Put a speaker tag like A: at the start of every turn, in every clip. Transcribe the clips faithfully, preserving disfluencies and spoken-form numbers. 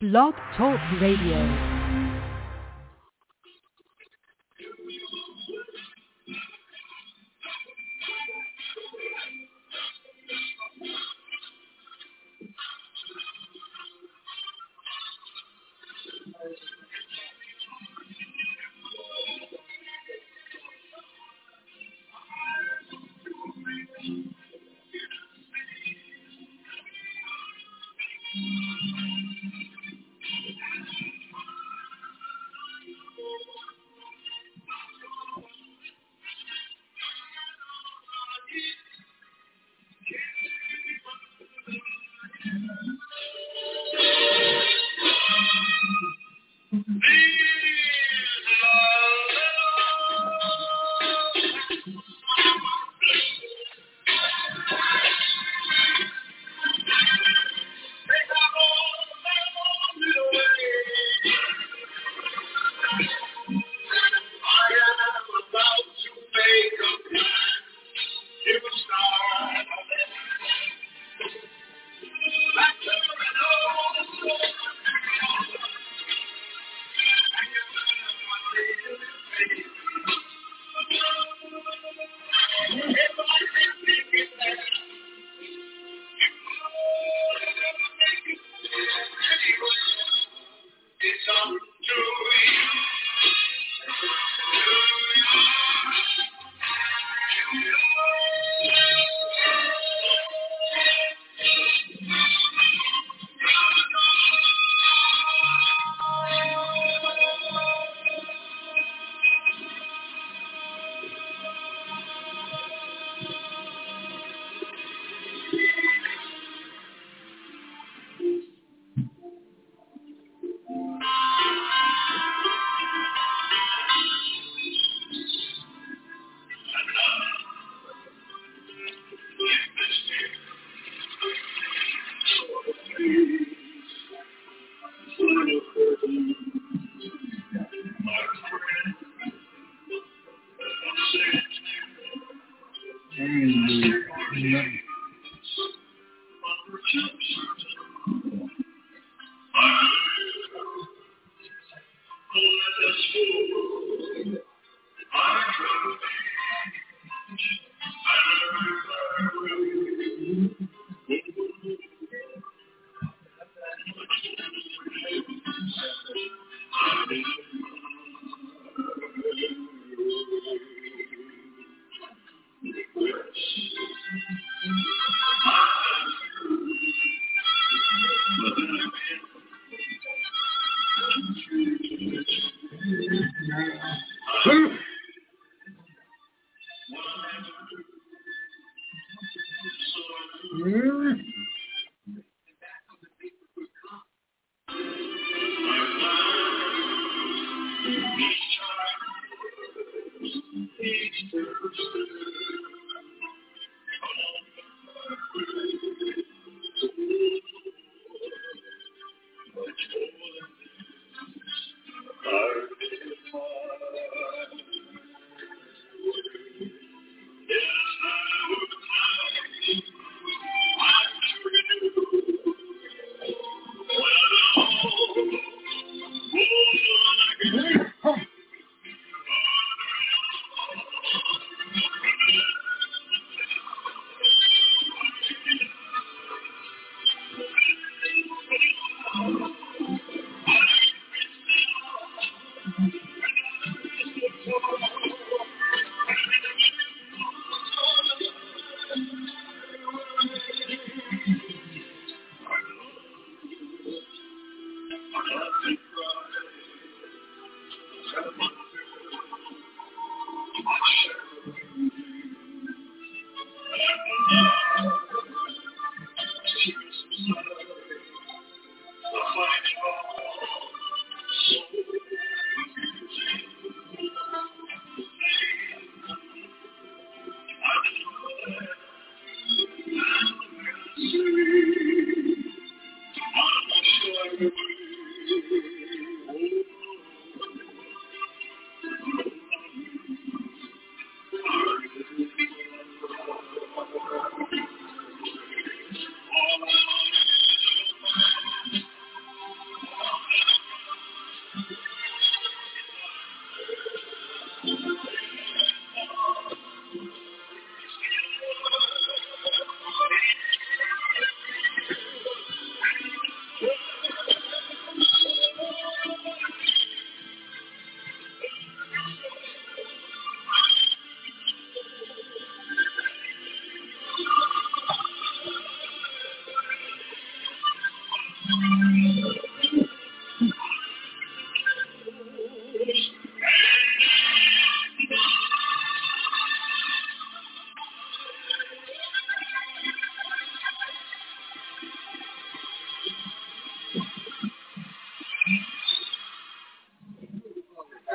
A: Blog Talk Radio.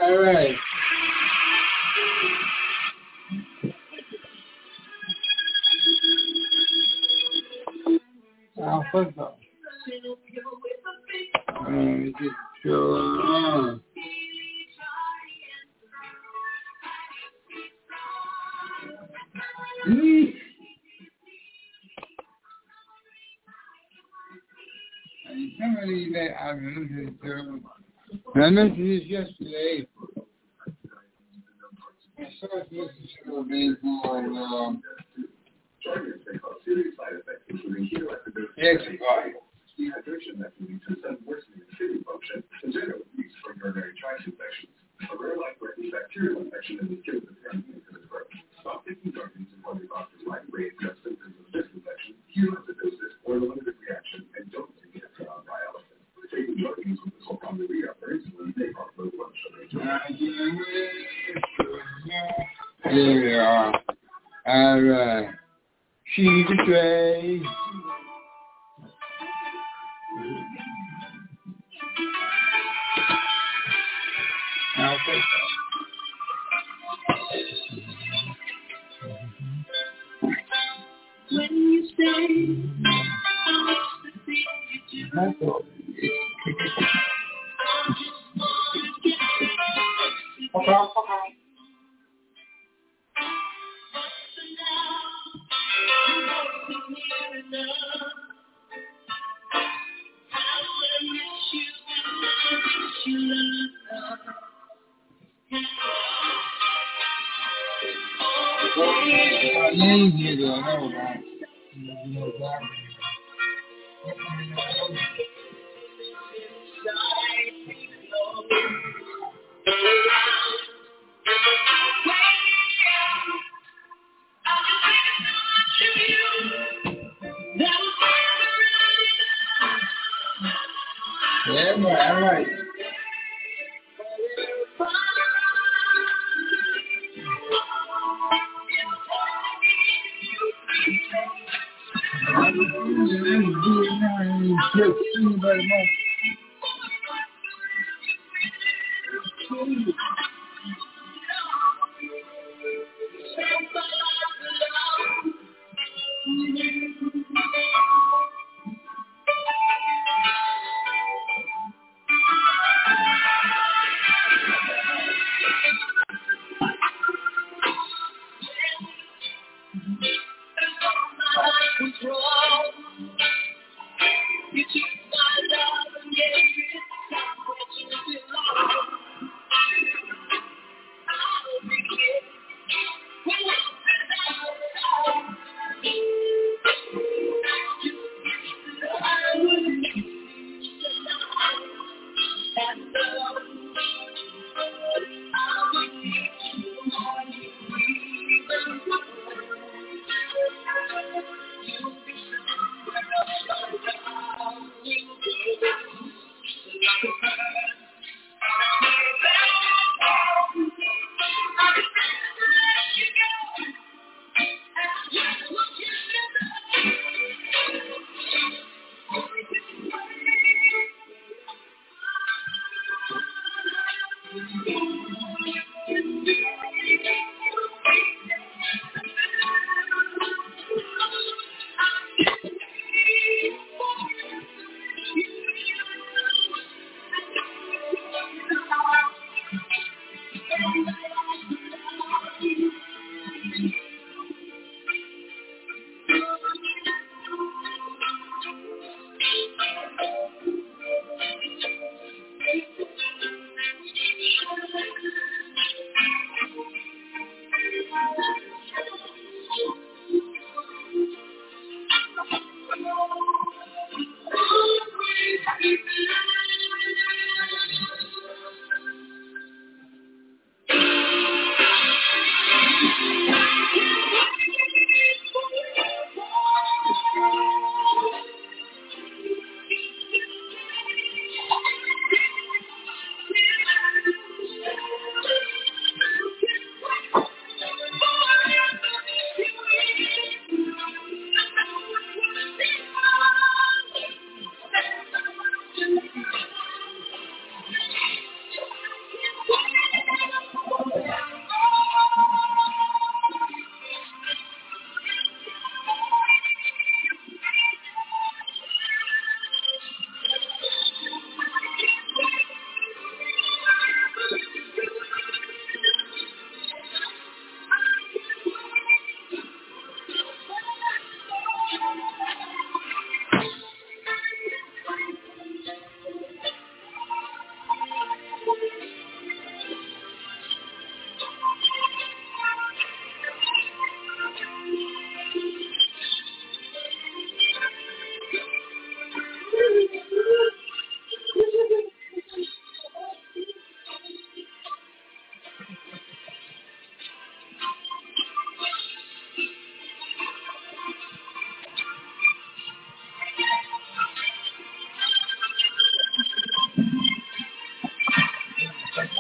A: All right. Now, first off, let me just go on. Mm. And somebody that I listened to, and I mentioned this yesterday. I started listening to a band called um, Exercise. Dehydration that can lead to sudden worsening of kidney function and general release from urinary tract infections. A rare life-threatening bacterial infection in the skin of the parent can occur. Stop taking drugs until your doctor's might raise you have symptoms of this infection, ketoacidosis, or an allergic reaction, and don't take dialysis. Taking drugs with the sulfonylurea or insulin may cause low blood sugar. Here we are. All right. She's a tray. Okay. When you say that's all. Okay, okay. I need you to know that. You know that. Yeah, all right.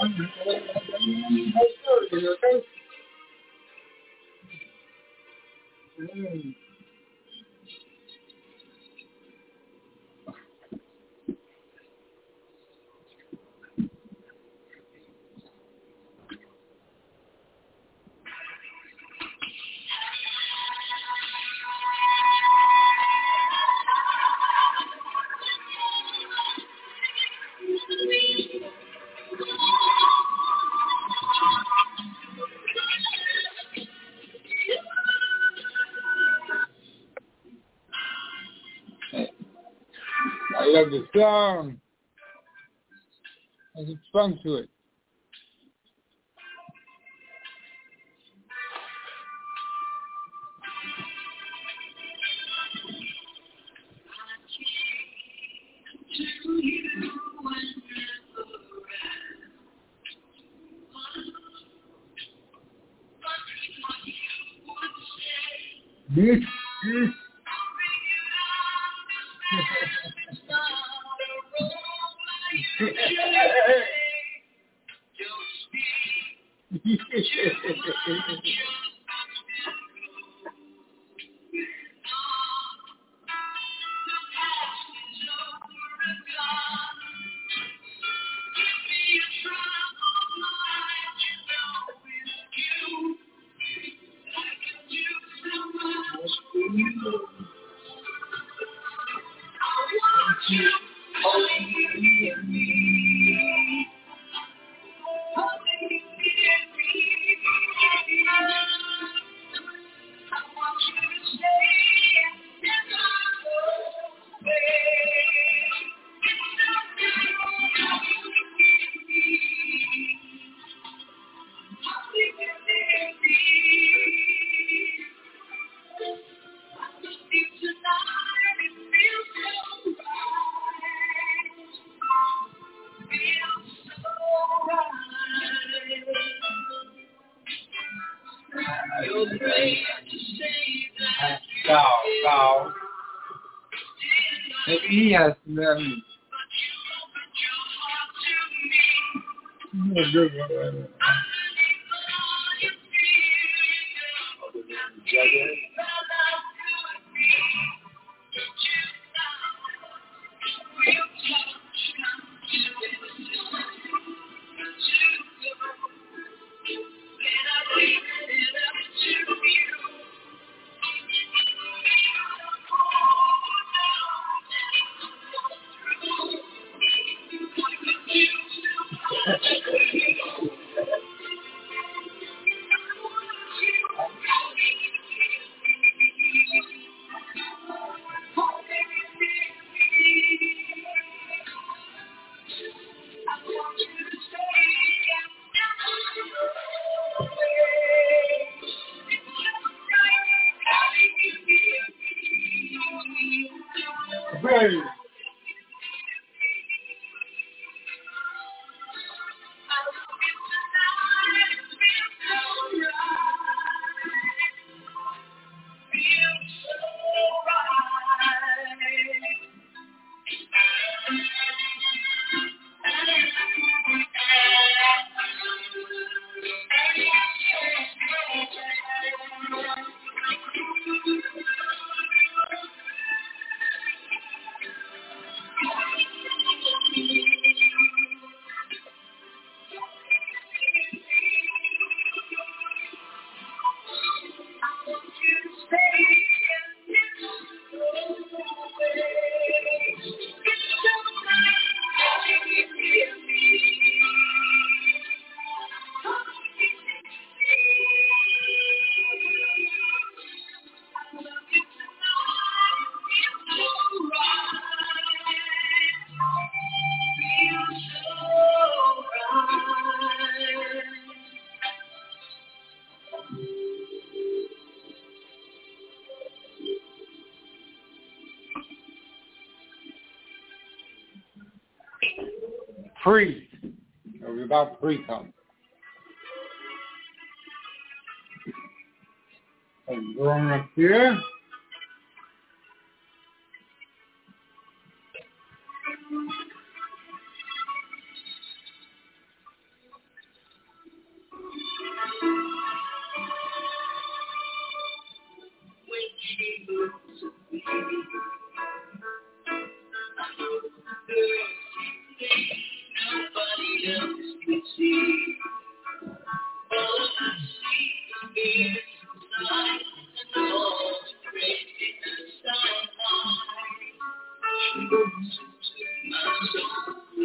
B: Mm. I love the song. There's a funk to it. Yes, yes. Wow, wow. Maybe he has them. Hey. Free. It was about free come. I'm going up here.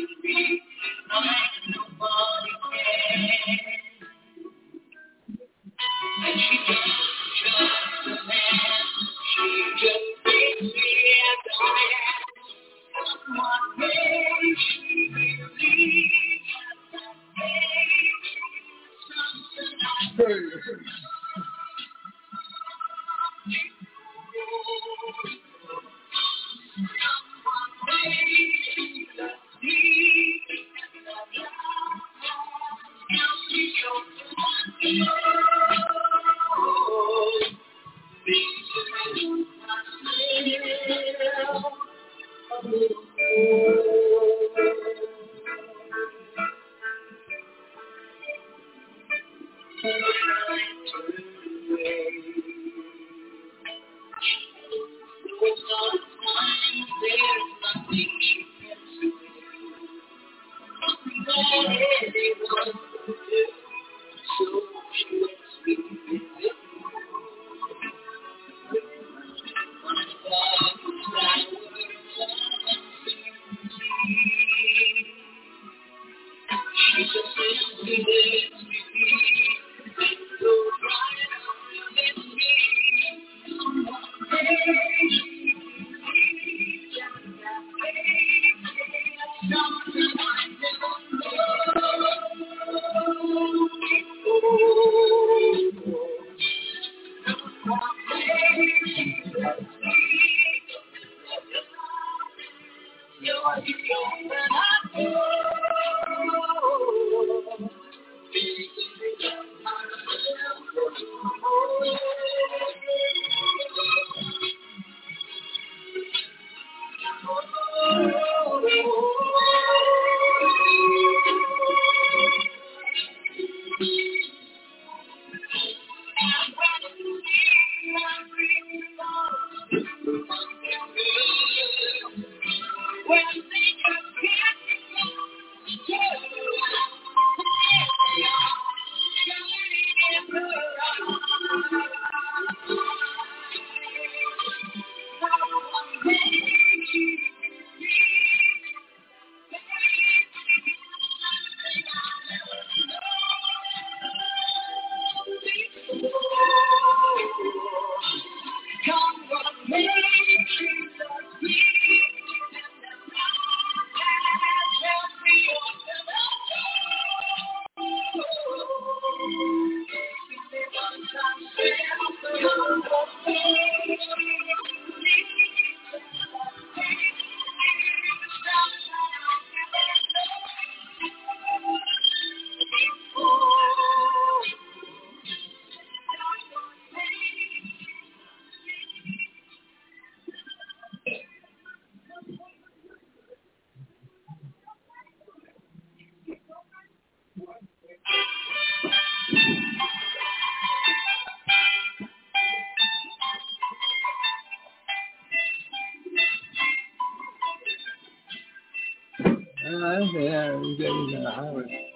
B: Yeah, we get in the highway.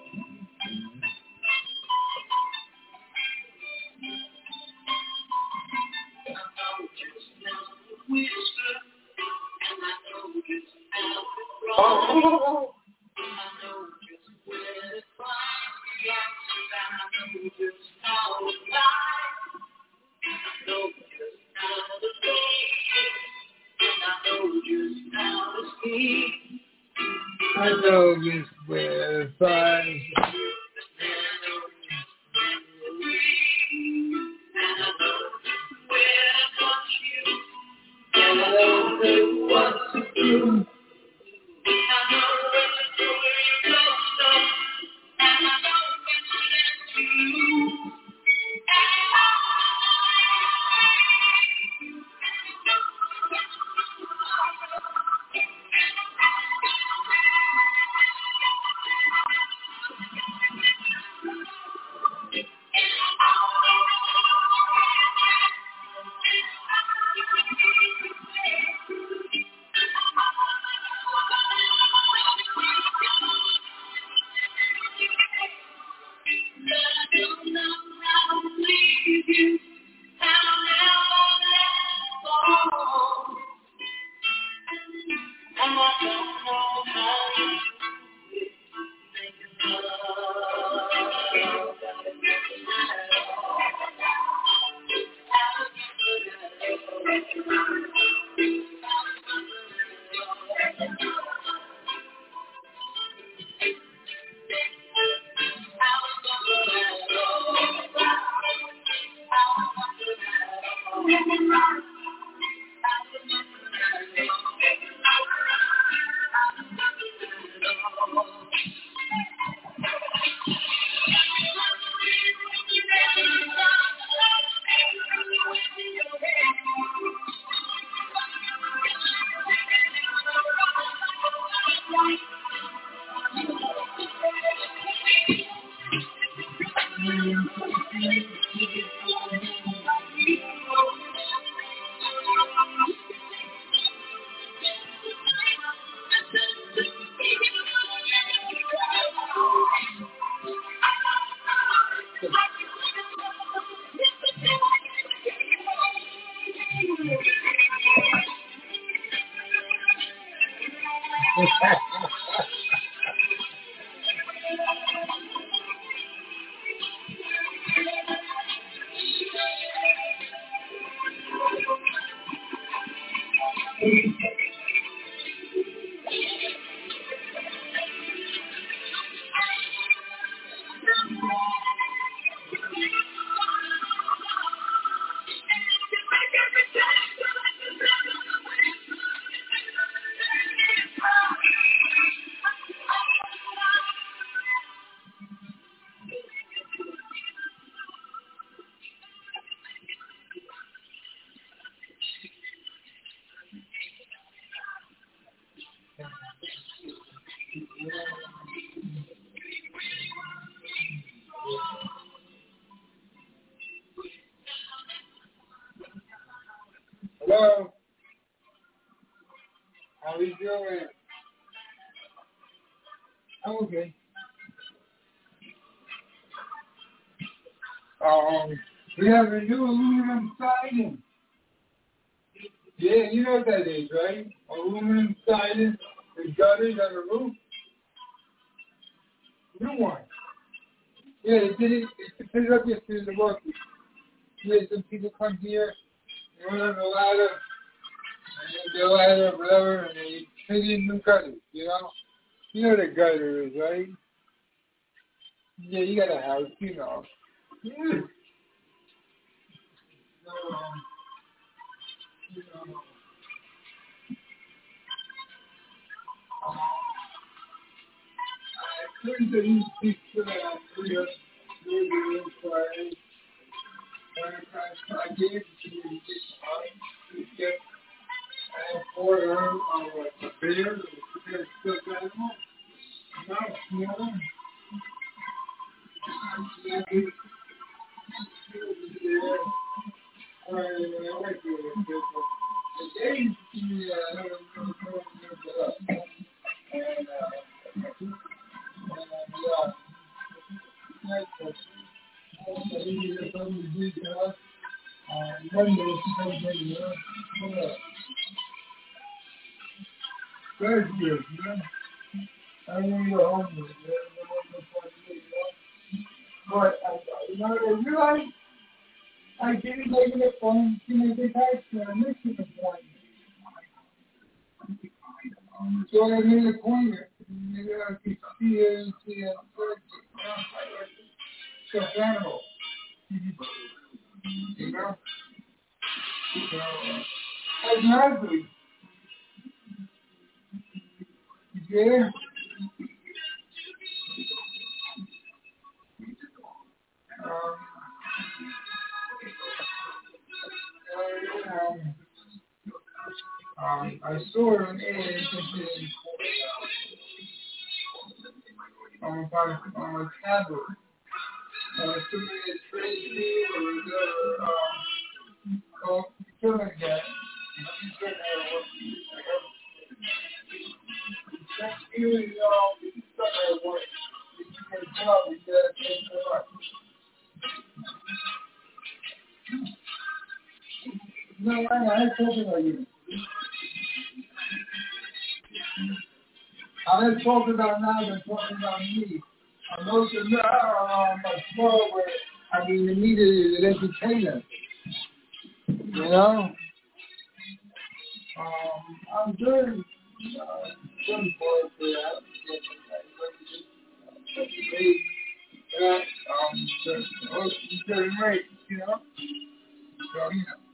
B: Oh. I know just where to find what to do. Hello? How are you doing? I'm okay. Um, we have a new aluminum siding. Yeah, you know what that is, right? Aluminum siding, the gutters on the roof. New one. Yeah, they did it. They put it up yesterday in the workers. Yeah, some people come here, they went on the ladder, and then the ladder, whatever, and they put in new gutters, you know? You know what a gutter is, right? Yeah, you got a house, you know. Yeah. So, um, you know, I couldn't do these people that I really, really inspired. I gave it to you to get and pour her on a beer, a beer still animal. No, you know. Very good, man. I want to go home with it. But, you know what I realized? I didn't make it a phone to make it back to a mission appointment. So I made an appointment. Maybe I could see it and see it. So, animal. You know? So, exactly. Yeah. Um, uh, um, I saw it on air on my on my tablet. Uh, somebody had traced me or whatever. Um, called something like that. She said, uh, that's really all the stuff I want. You can tell me that it's a lot. No, I, I talking about you. I didn't talk about now, I'm talking about me. I'm also now um, a small where I mean the media is an entertainer. You know? Um, I'm good. Uh, good for that. But, um, the host is very right, you know? So, you know,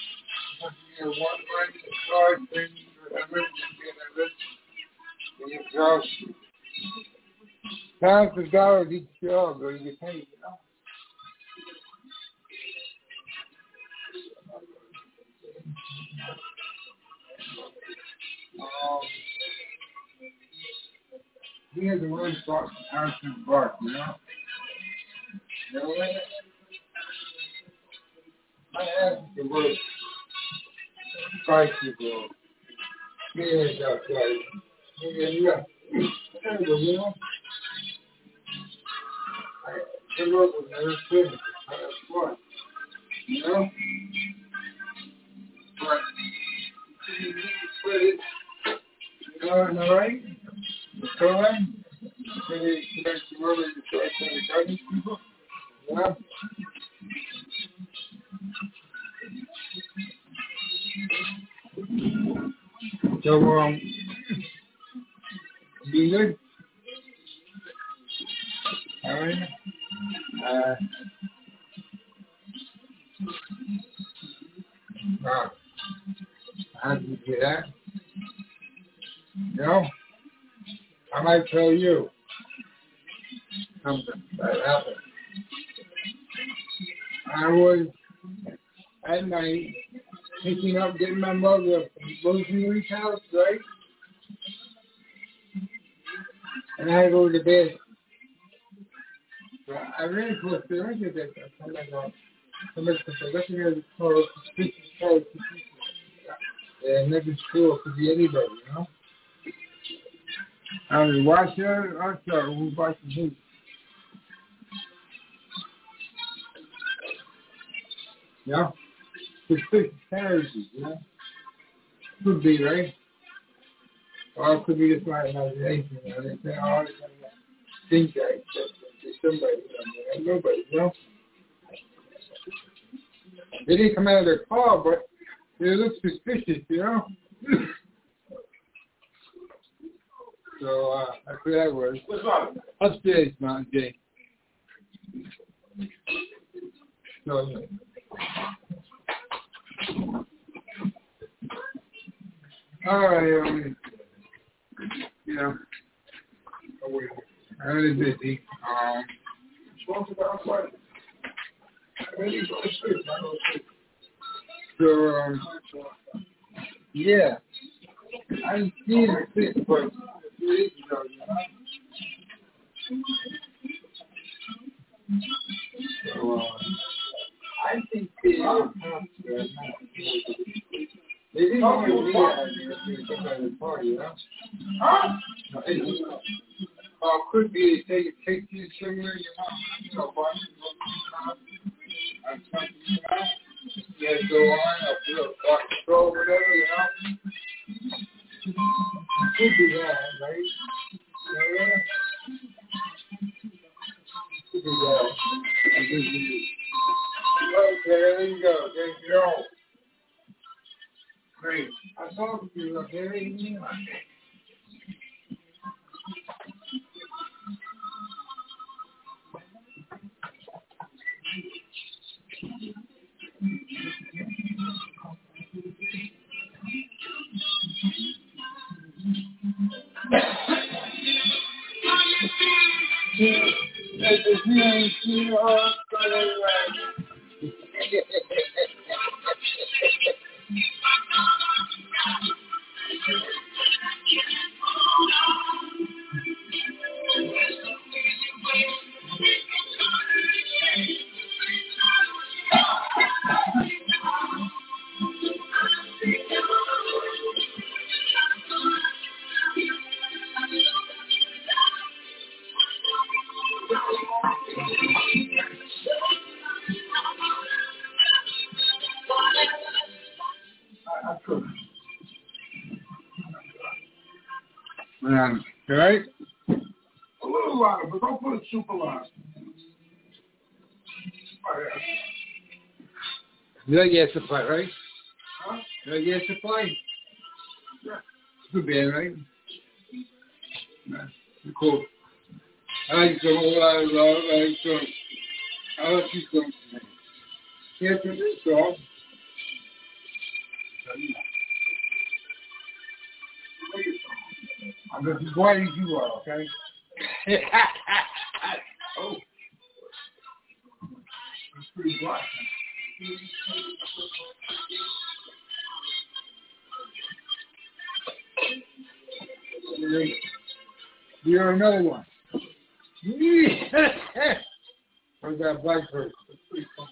B: you know, one line, the card thing, whatever, you get a list. So, thousands of dollars each job, or you get paid, you know? Um, we had to run Fox House and Park, you know? You know what? I asked to work bicycle. Yeah, outside. Yeah, yeah. Anyway, you know? I work with never finished. That's fun. You know? But, but it's, you know, am I right? So, right? Maybe you guys can really start to guide these people. Yeah. So, um, be good. All right. Uh, uh, how did you do that? You know, I might tell you something that happened. I was at night picking up, getting my mother from Rosemary's house, right? And I go to bed. So I ran close to her. I did that. I'm like, well, somebody said, looking at the car, suspicious car, and never sure it could be anybody, you know? I was watching her, I saw who watching who. Yeah? Suspicious carriages, you know? Could be, right? Or it could be just my imagination, you know? They say, oh, I think that it's somebody, you know? Nobody, you know? They didn't come out of their car, but they look suspicious, you know? So, uh, that's where that was.
C: What's wrong?
B: Upstairs, Mountain J. So, all right, um, you know, I'm really busy. Um, so, um, yeah, I've seen her six, but two weeks ago, you know? So, um, I think they are confident. They didn't want to be out there to come out of the party, you know? Huh? Uh, could be they take, take you somewhere, you know, you know, watch it, I'm talking about. You guys go on, I'll do a block control, whatever, you know? Could be that, right? Yeah. Could be that. Okay, there you go. There you go. Great. I saw you up there. You know. Um, all right?
C: A little louder, but don't put it super loud. Oh, yeah.
B: You like gas supply, right?
C: Huh?
B: You like gas supply?
C: Yeah.
B: Good band, right? Nah, cool. I like some old I like some. I like you some. Yeah, some new song.
C: I
B: I'm just as white as you are, okay?
C: Oh. That's pretty black.
B: You're another one. Where's that black person? That's pretty funny.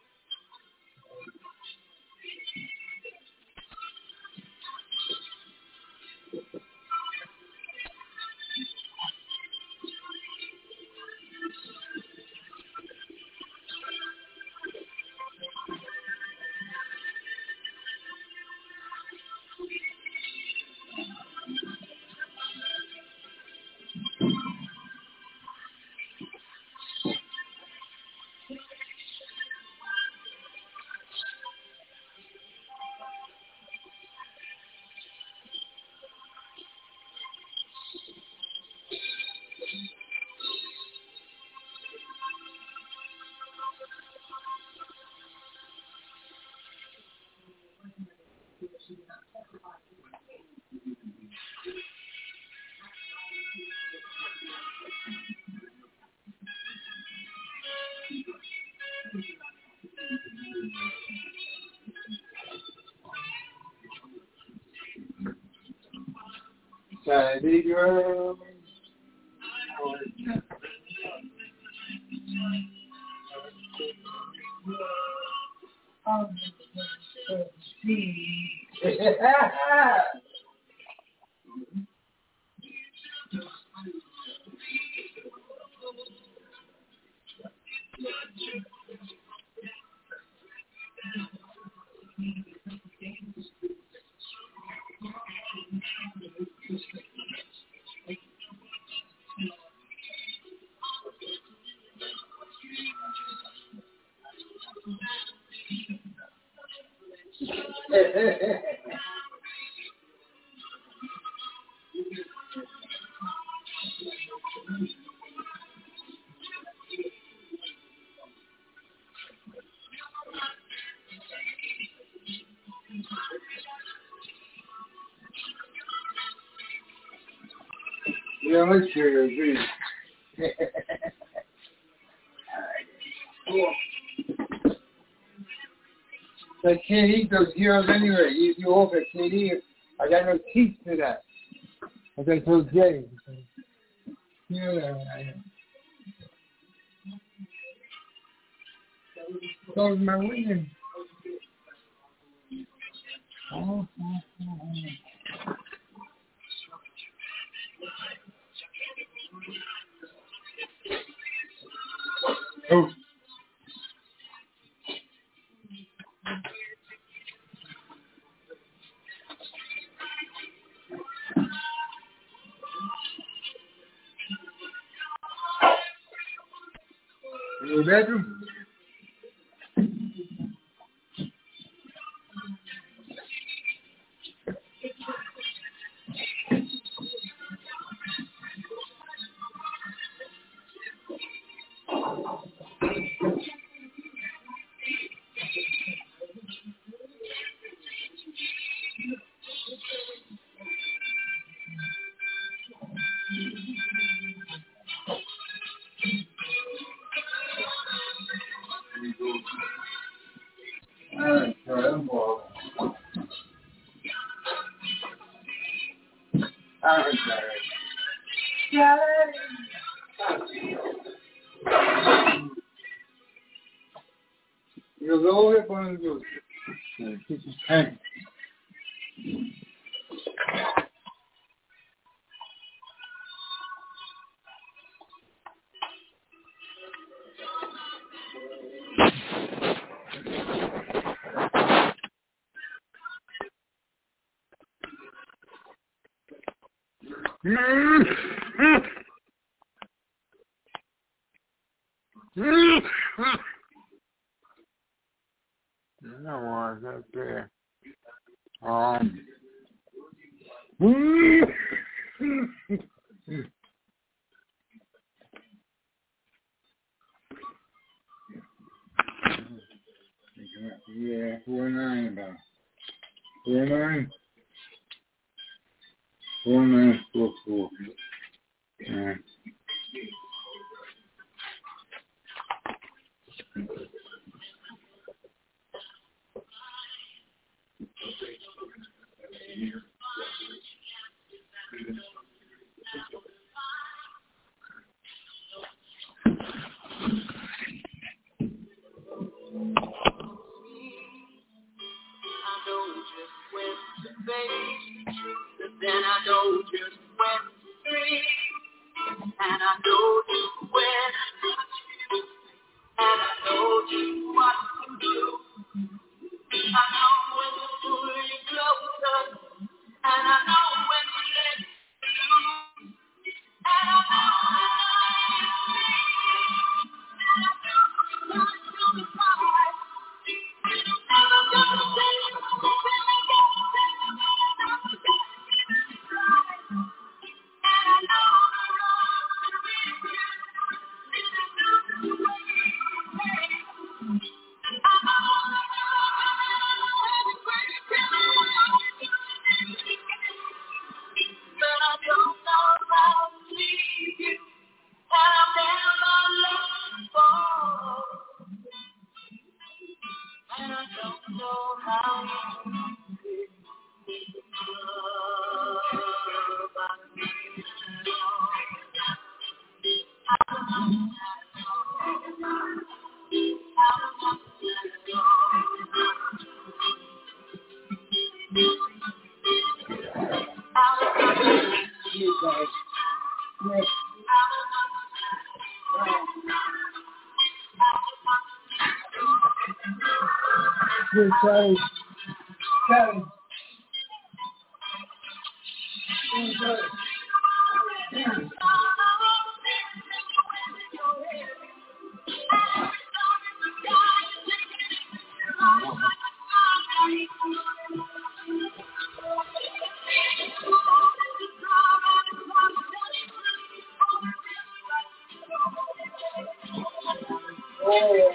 B: Sandy girl. Yeah, let's hear it. I can't eat those heroes anyway. You, you hope I can't eat it. I got no teeth to that. As I told Jay. Yeah, I close my window. Oh, oh, oh. Oh. Your bedroom? You're low up on the roof. This is ten. No one's up there. Um. Yeah, four nine about. Four nine. Four nine four four. Challenge. Challenge. Oh.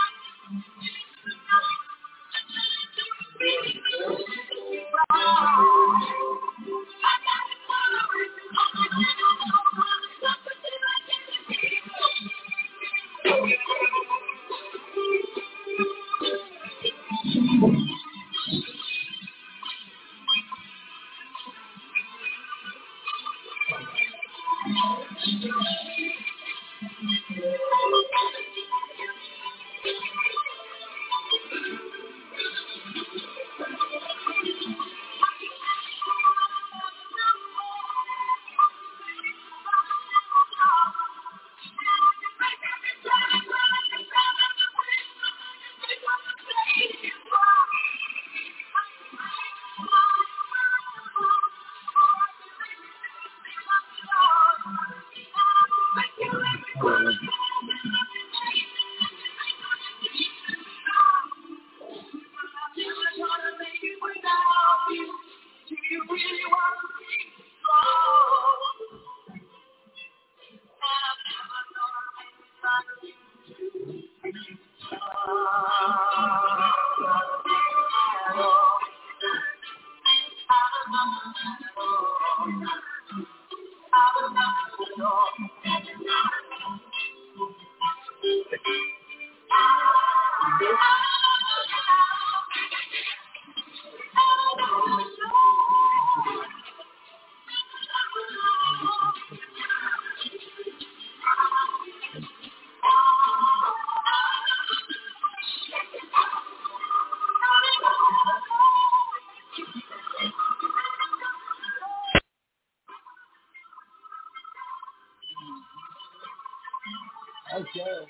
B: Okay.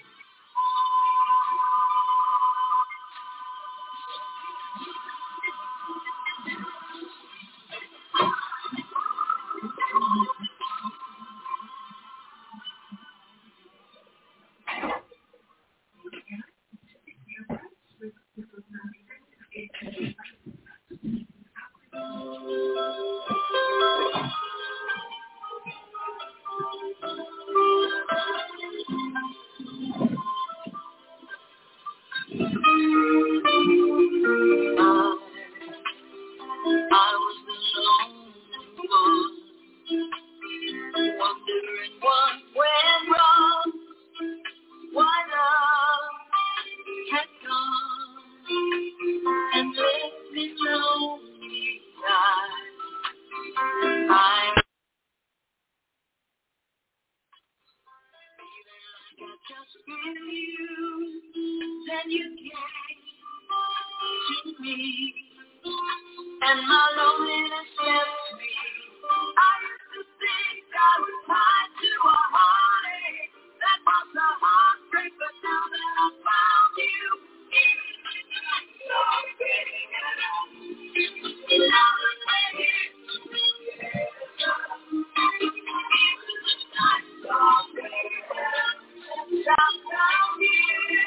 A: in you than you gave to me. And my loneliness left me. I used to think I was tied to a heartache. That was a heartbreak, but now that I found you, it's so big. Now the way it's I'm sorry. Since I found you.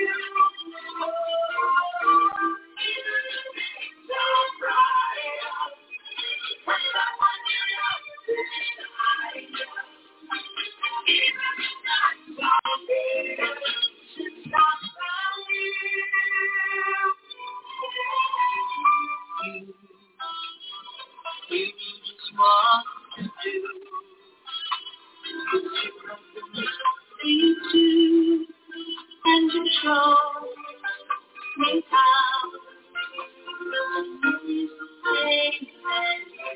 A: And you show me how to say thank you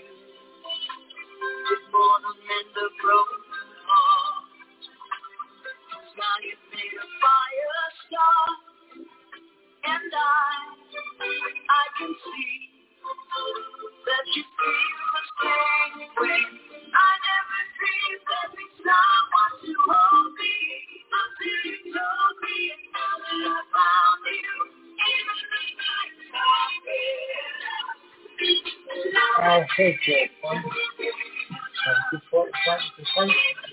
A: for the mend the broken heart. Now you've made a fire start, and I, I can see that you feel the same way. I never dreamed there'd be someone to hold me until you told me, and now that I found you, even the nights are bitter.
B: I'll take it. One, two, four, five, six, seven.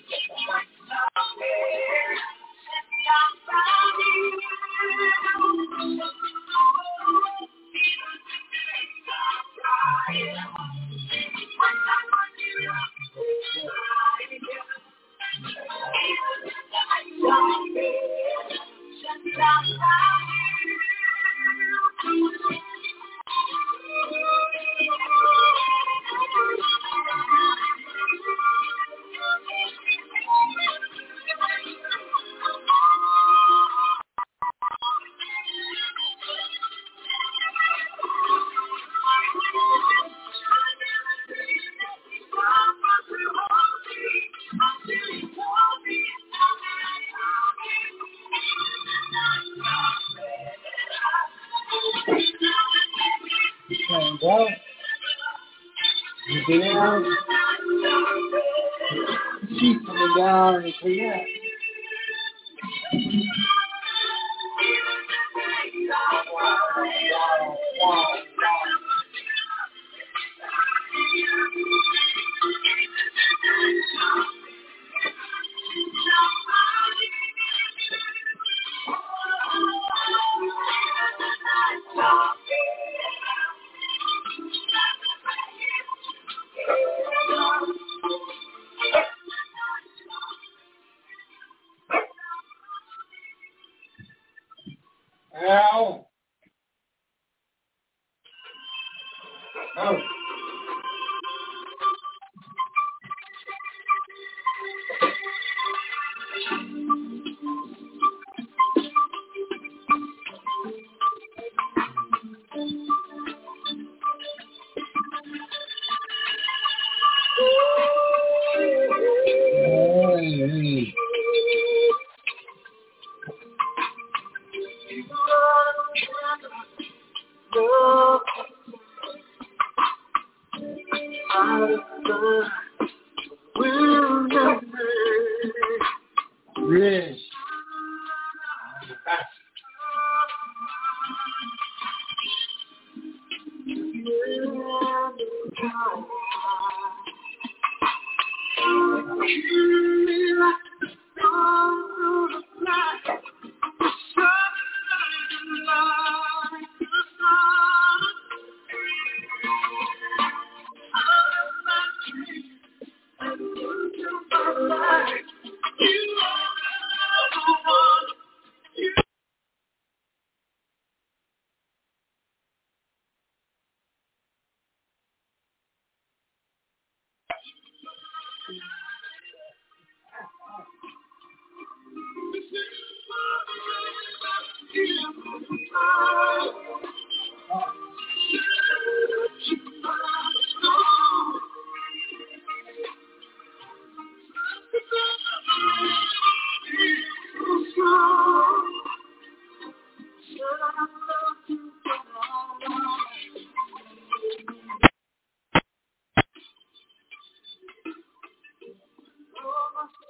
B: Well, you did it. She's coming down and clean up. Ow. Oh. Hey. Rich.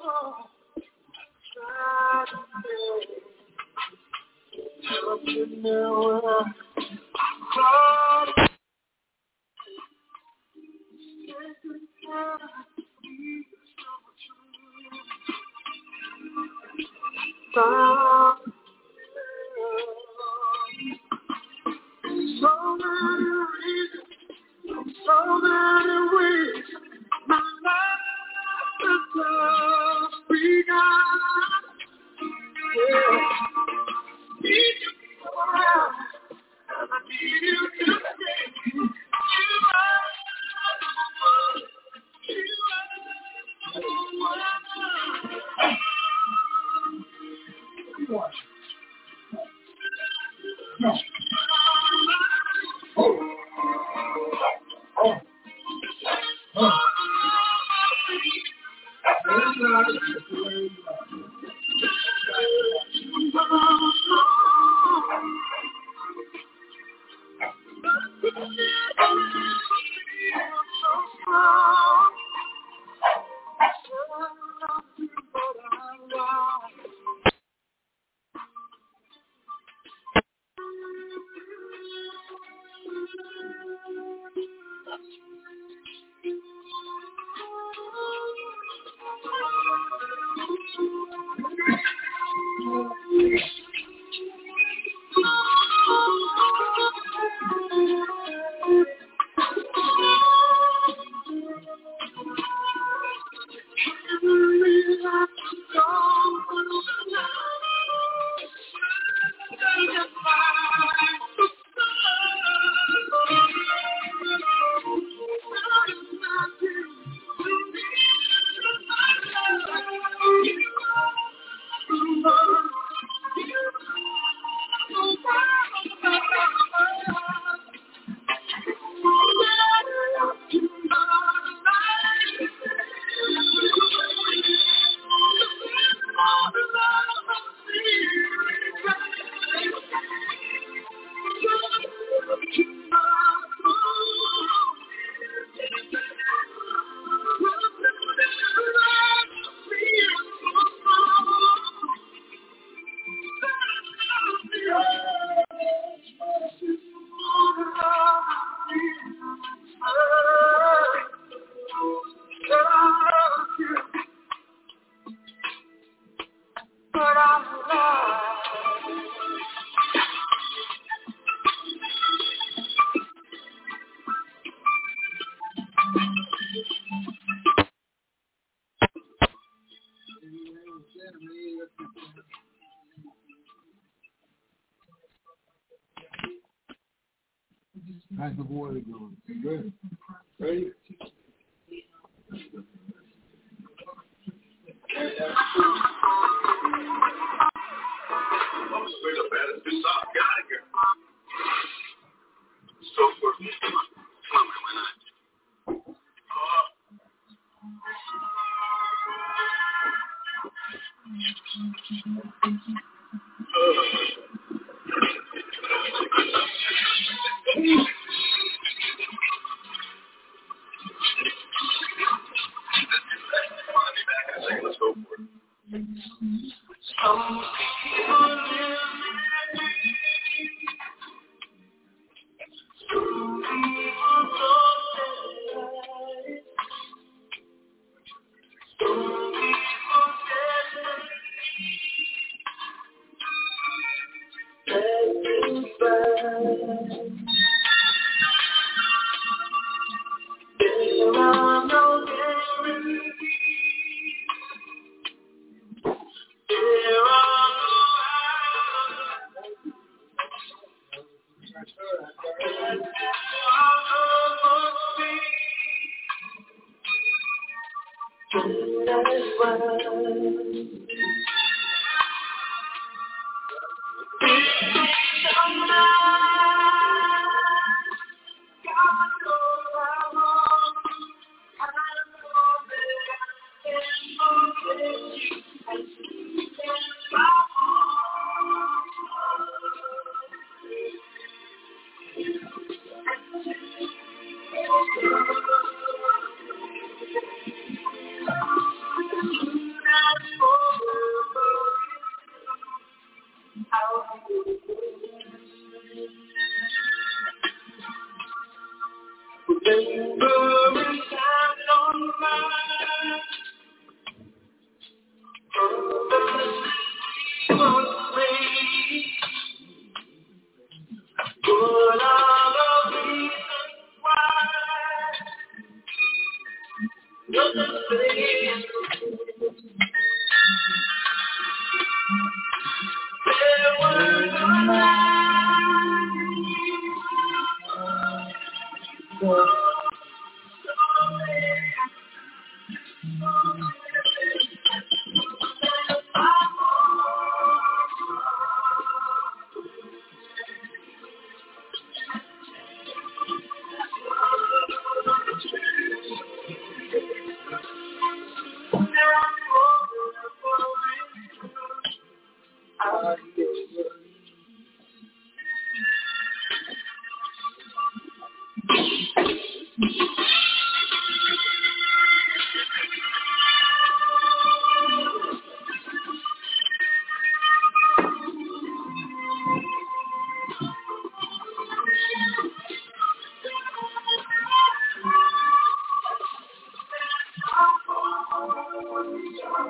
B: How's the water going? Good. Ready?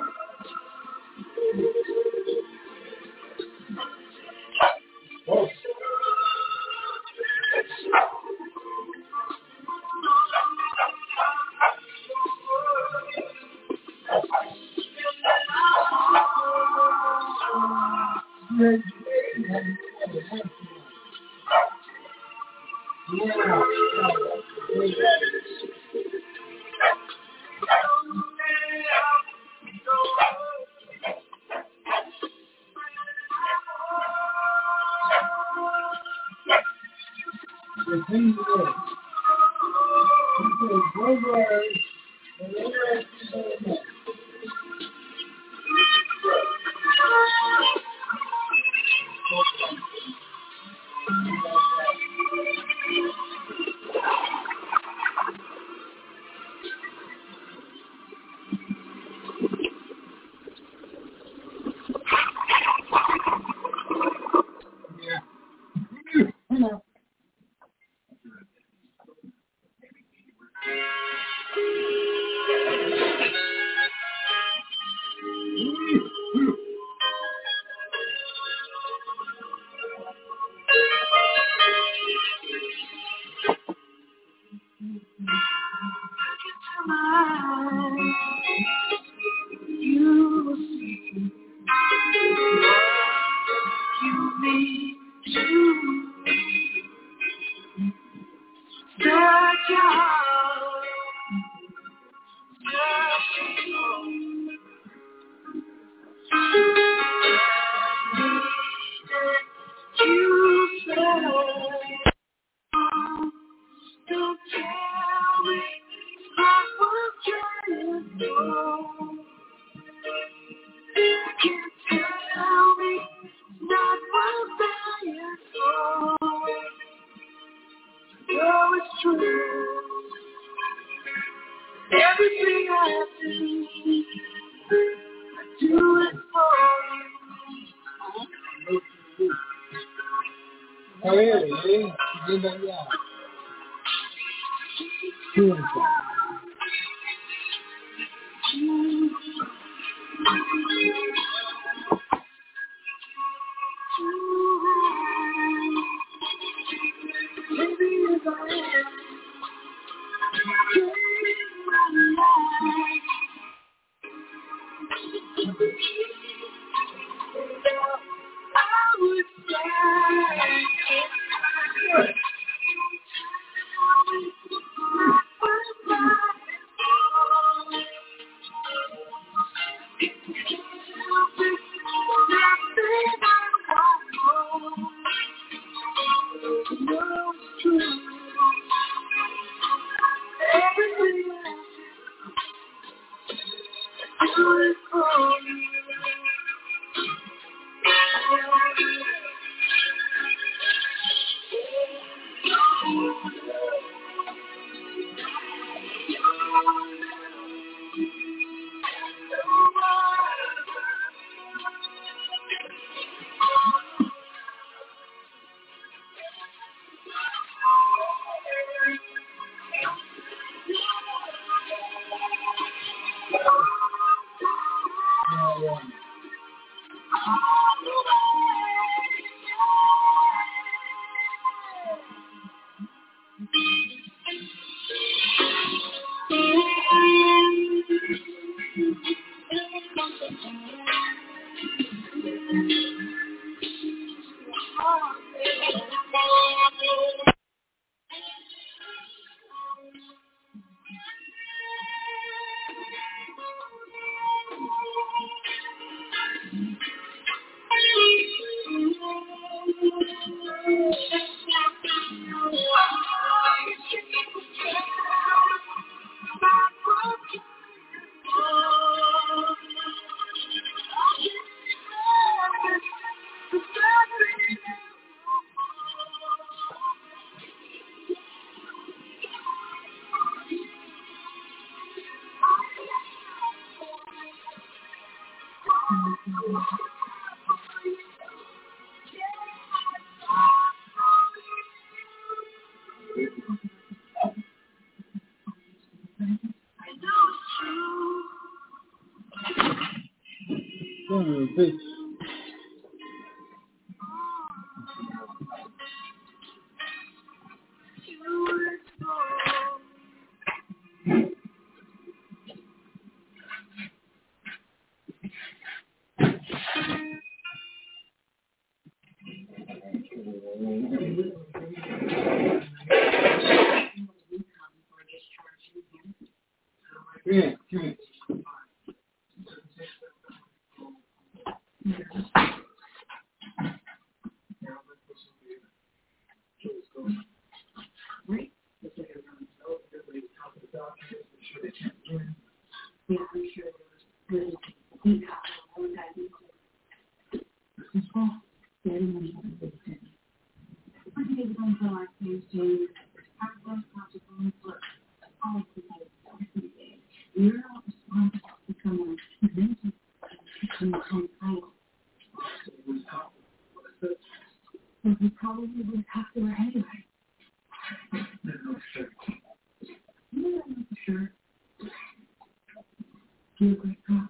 B: Oh. Yeah. The thing is, people go away, and they are people.
D: Everything I do, I do it for you.
B: A ver, eh, ven allá. Junta. Son of a bitch. Yeah, come here.
D: You probably would have to her anyway. You know that for sure. You're a great girl.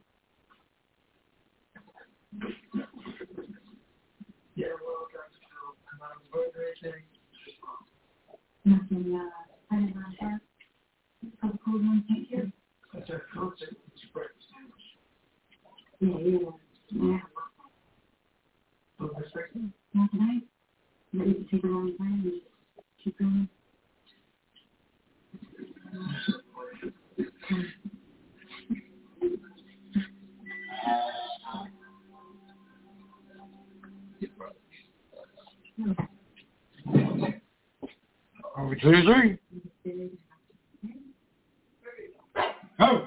D: Yeah, well, got to come out of the boat or anything. Nothing, uh, I did not have. A couple cold ones, thank you. That's our concert. It's a breakfast sandwich. Yeah, yeah. Yeah. Oh, this second? Not tonight. You need to take a long time and just keep going.
B: Over to the three. Oh.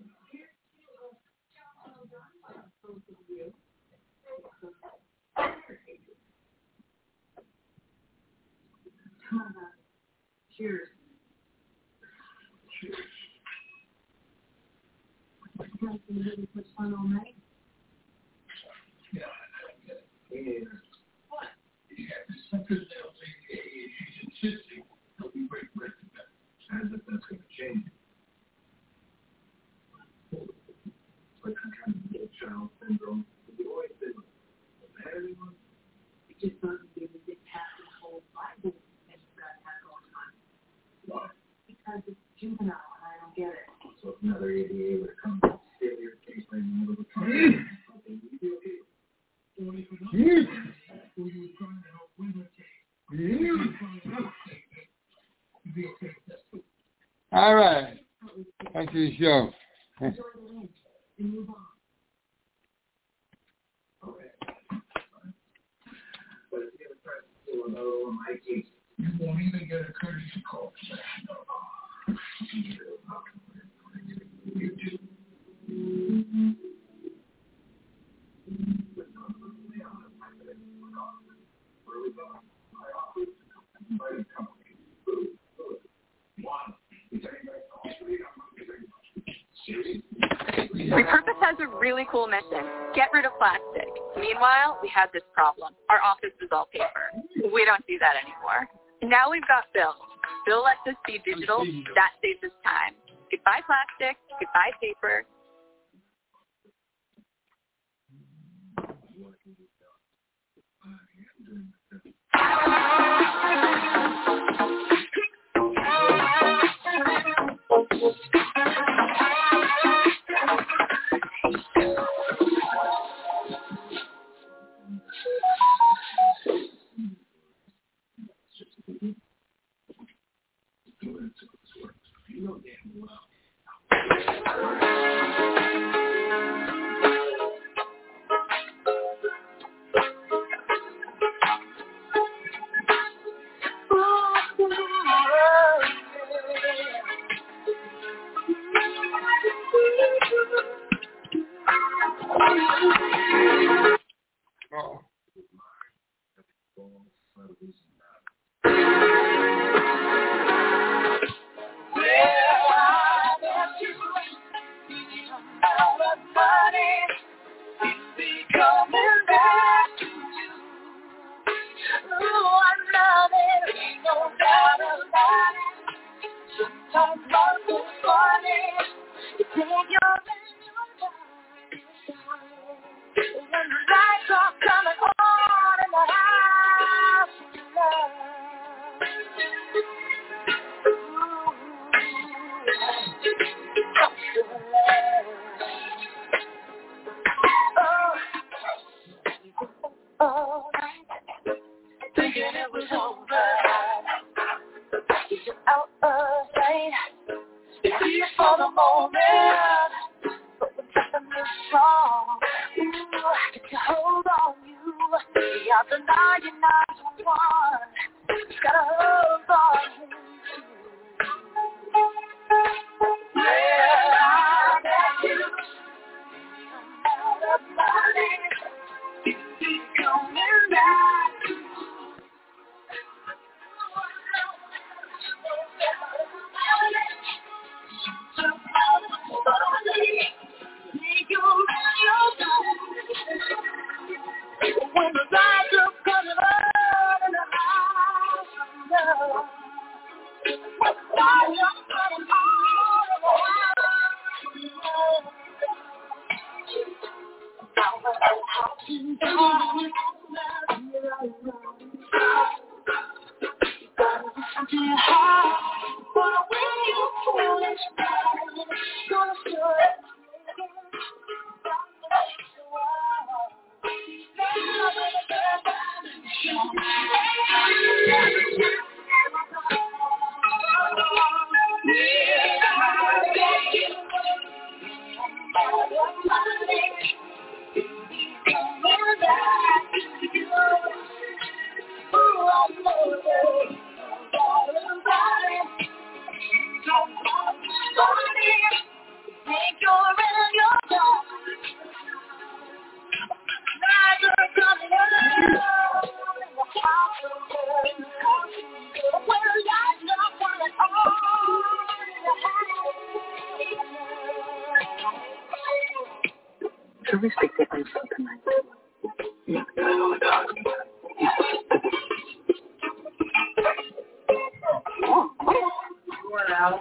D: Cheers. Cheers. You guys been really much fun all night?
C: Yeah, yeah. What? Yeah, something else. She's insisting that we break bread together. As if that's going to change. Like some kind of middle child syndrome. The always been everyone.
D: It just doesn't give a big pass the whole Bible and you've got that going on.
C: Why?
D: Because it's juvenile and I don't get it.
C: So if another A D A would come and steal your case right in the middle of the country, you'd be okay. Or if another A D A who you were trying to help win the case, you'd be okay with that too.
B: All right. Back to the show.
D: Enjoy the win and move on.
C: Okay. But if you ever try to steal another one of my case, you won't even get a courtesy call. You do. But not only on a private where we go. I offer to buy a company. Food. Food. One. Is anybody else? Serious?
E: Repurpose has a really cool mission. Get rid of plastic. Meanwhile, we had this problem. Our office was all paper. We don't do that anymore. Now we've got Bill. Bill lets us be digital. That saves us time. Goodbye plastic. Goodbye paper.
B: Oh.
D: now you're not the one. Gotta hold on. Yeah, I bet you out of money. Keep coming back. When the lights are coming on in the house of love, when the lights are coming on in the house of love, but when you pull it down, gonna feel it. Make your real your dog. Lights are coming on in the house of love. When lights are coming on in the house. Terrific that I'm something like that. Yeah, I know what I'm talking about. We're out.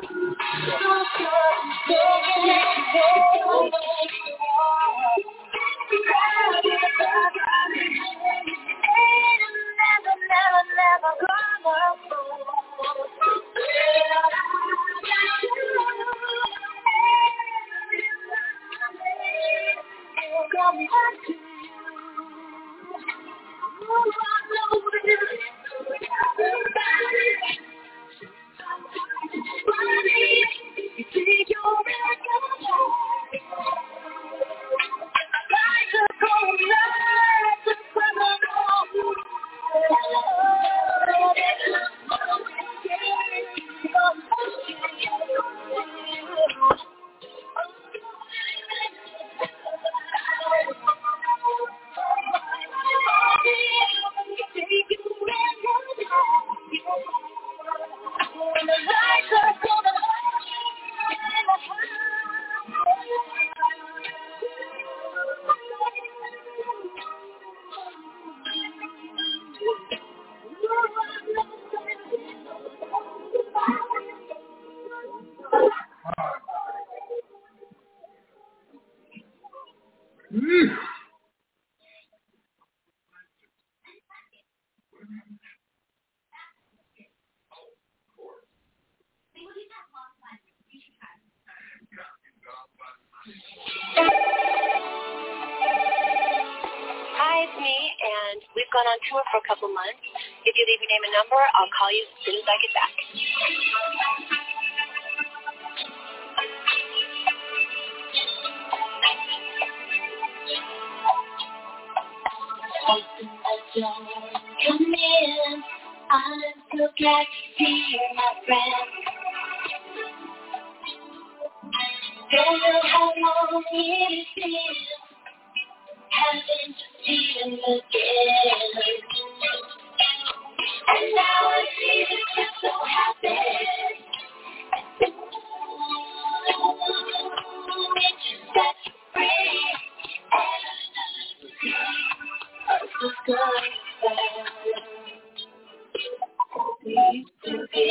F: Hi, it's me, and we've gone on tour for a couple months. If you leave your name and number, I'll call you as soon as I get back.
D: Come in, I'm so glad to see you, my friend. Don't know how long it is, haven't seen him again. And now I see that you're so happy. It's just that you're free. And I'm so good. Used to be.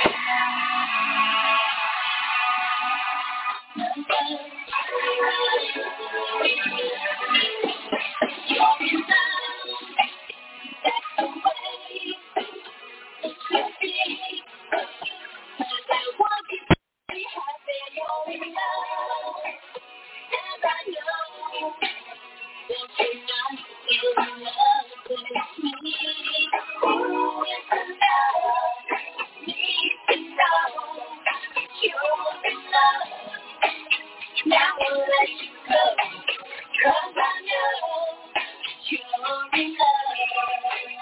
D: Now I'll let you go, 'cause I know you're in love.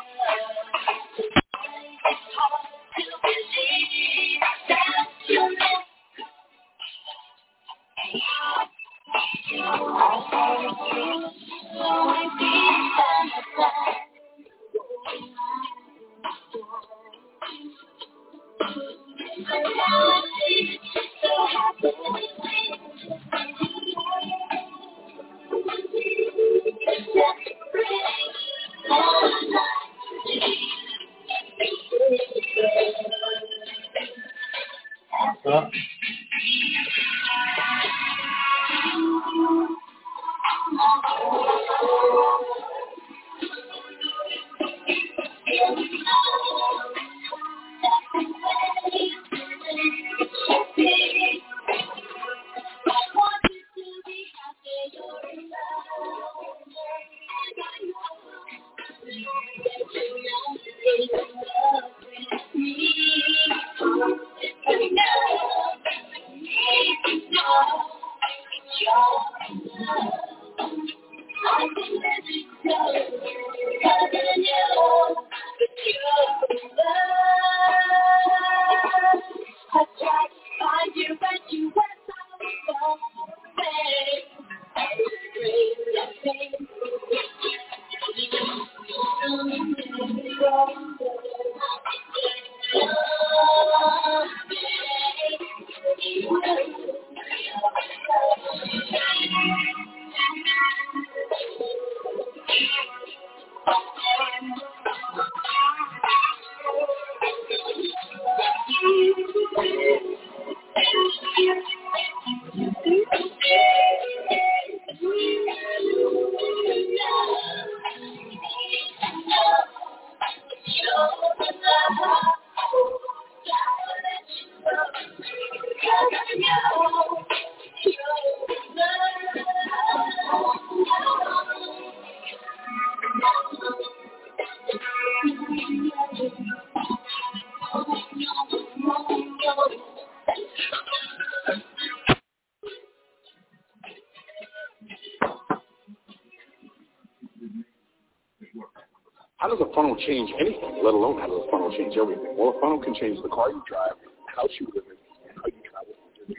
G: How does a funnel change anything, let alone how does a funnel change everything? Well, a funnel can change the car you drive, the house you live in, and how you travel.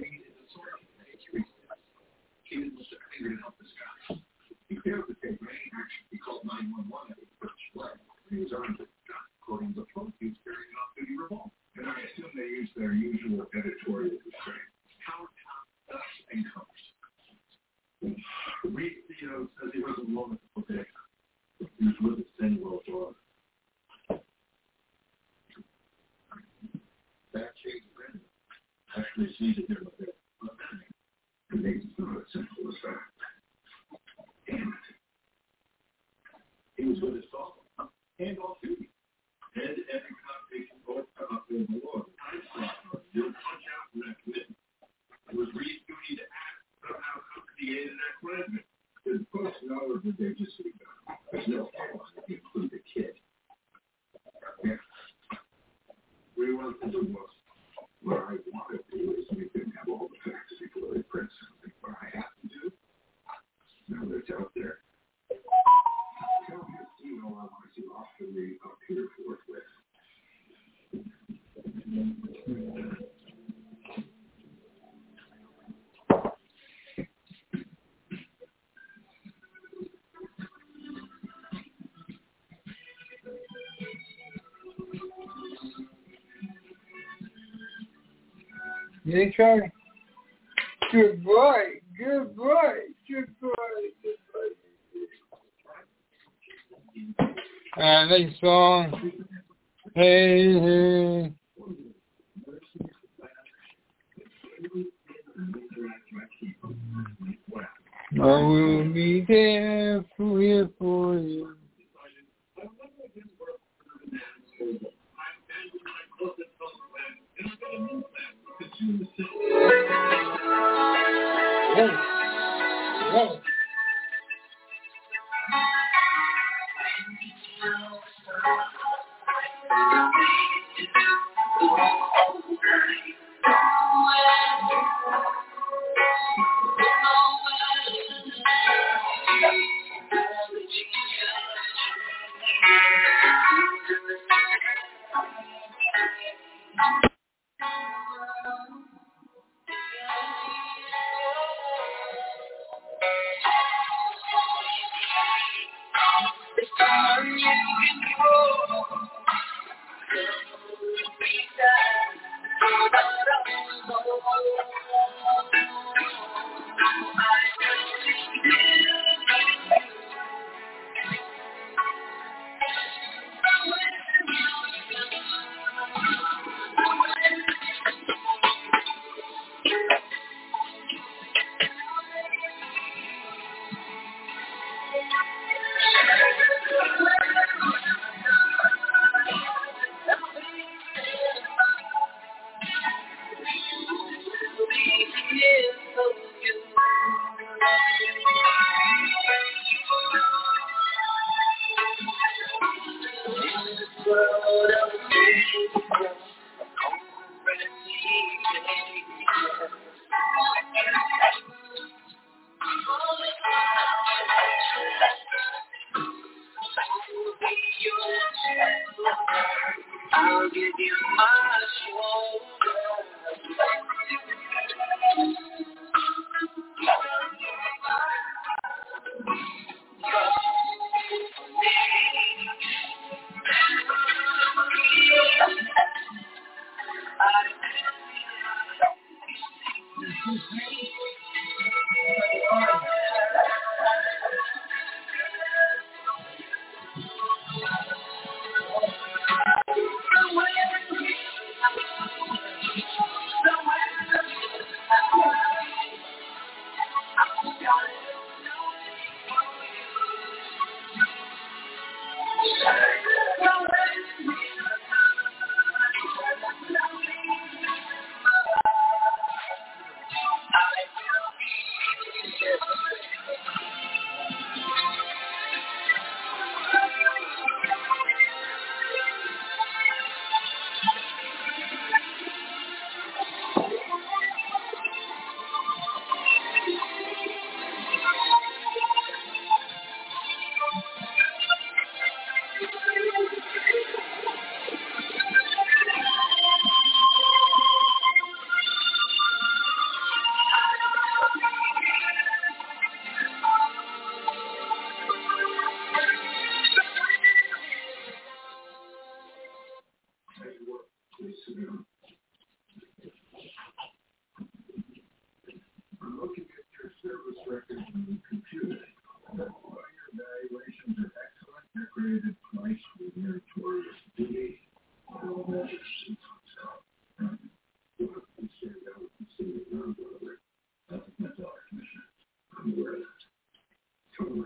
C: He failed to take any action. He called nine one one at his first flight. He was armed with a gun, according to the phone. He was carrying an off-duty revolver. And I assume they used their usual editorial restraint. Power, top, and colors. Reed Theo says he wasn't alone at the bodega. He was with his ten-year-old daughter. That changed Brandon. Actually seated him a bit. It makes it not as simple as that. Damn it. He was with his father. And off duty. And every conversation both come up in the law. You'll punch out from that commitment. It was Reed's duty to act somehow subsidiated that pledgement. Did the folks know or did they just see that? There's no cause to include the kid. Yeah. We went to the most. What I wanted to do is we didn't have all the facts before they print something. What I have to do, now that's out there. Tell me, you know, I want to see off the read up here forthwith.
B: Yeah, Charlie. Good boy, good boy, good boy, good boy. Uh, next song. Hey, hey. I will be there for you, for you. Whoa. Whoa.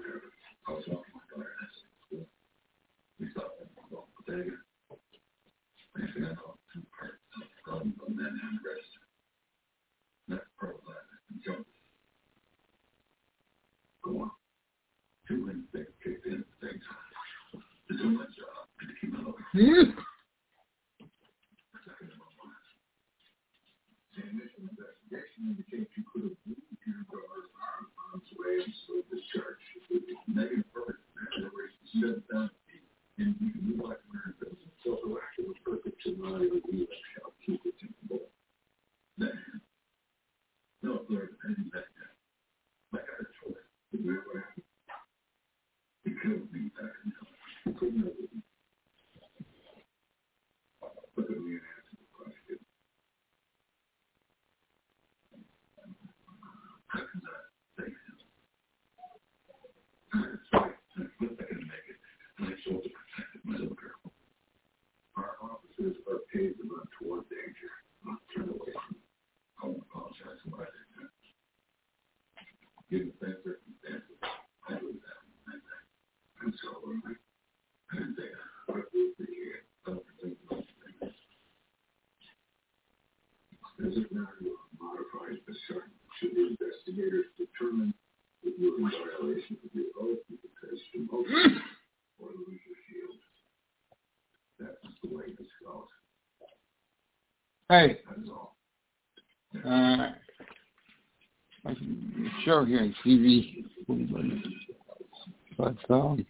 B: Hey, uh, show here on T V, but um,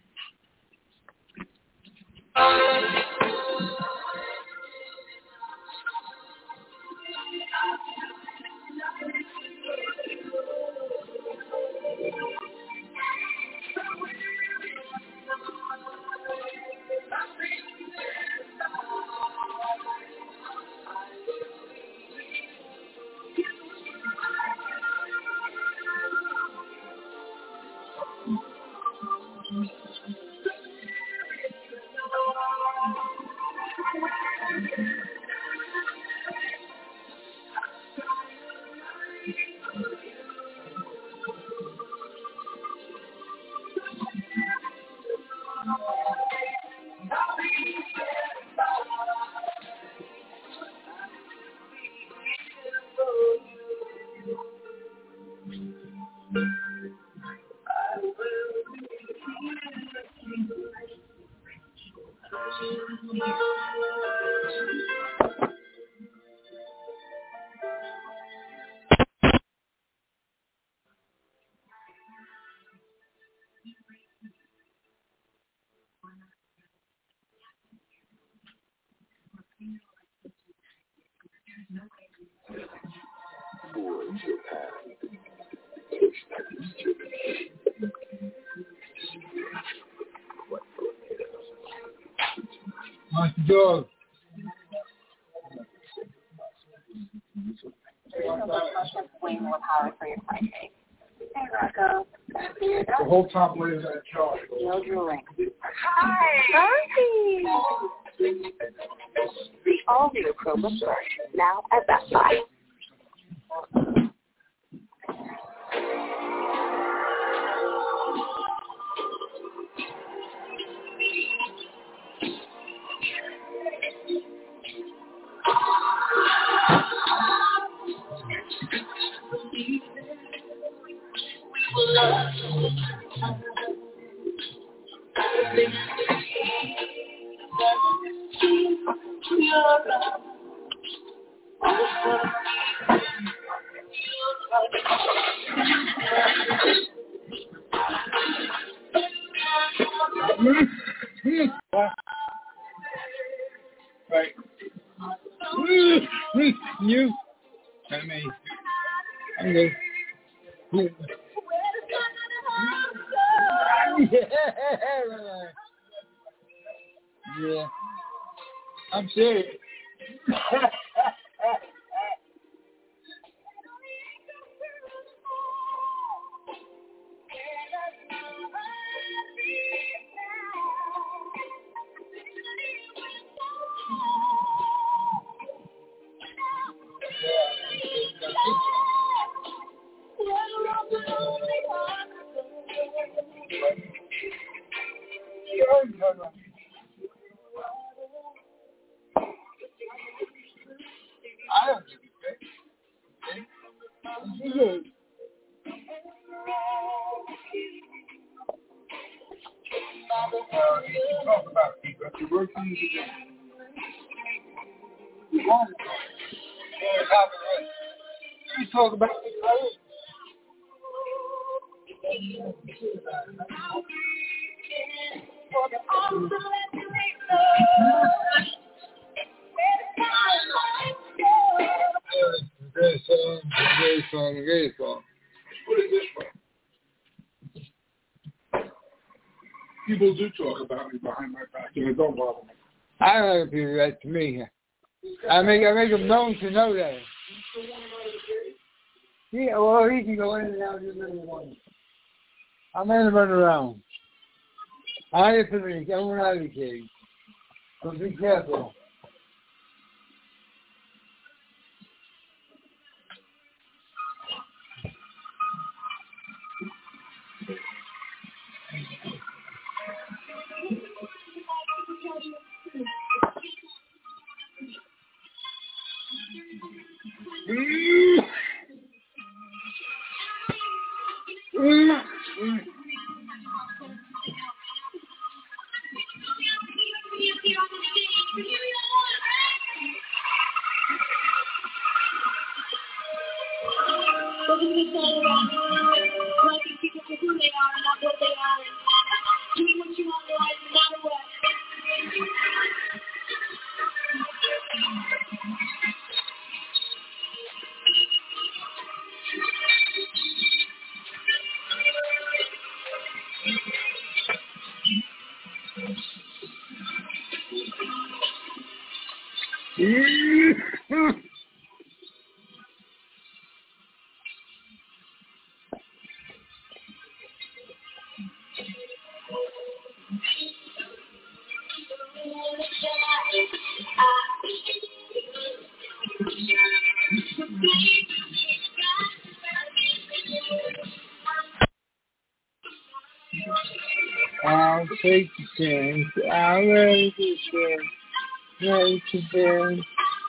B: Nice dog.
E: Way more power for your client. Hey, Rocco.
C: The whole top layer of that jaw.
E: No drilling. Hi. Hi. The all-new Chroma Search, now at Best Buy.
B: Right. You and me. Okay. Yeah. Yeah. I'm serious. you talk about me. I don't give a shit. You talk about people. If you work for you, you want to talk. You talk about people. Great song, great song, great song.
C: What is this from? People do talk about me behind my back, and it don't bother me.
B: I don't like people that to me. I make I make them known to know that. Yeah, well, he can go in and out of the little one. I'm going to run around. I ain't for me. I'm out of the cage. So be careful. I'll take the chance. I'm ready to dance. Ready to dance.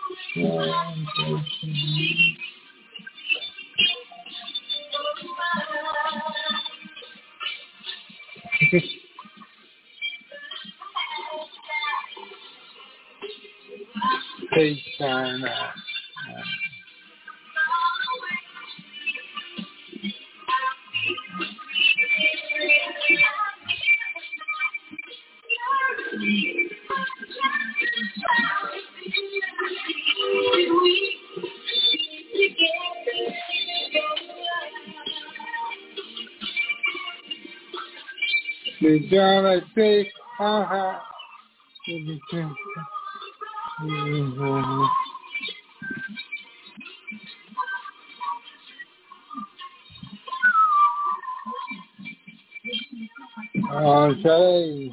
B: Take time out. The job I take, uh-huh. Okay.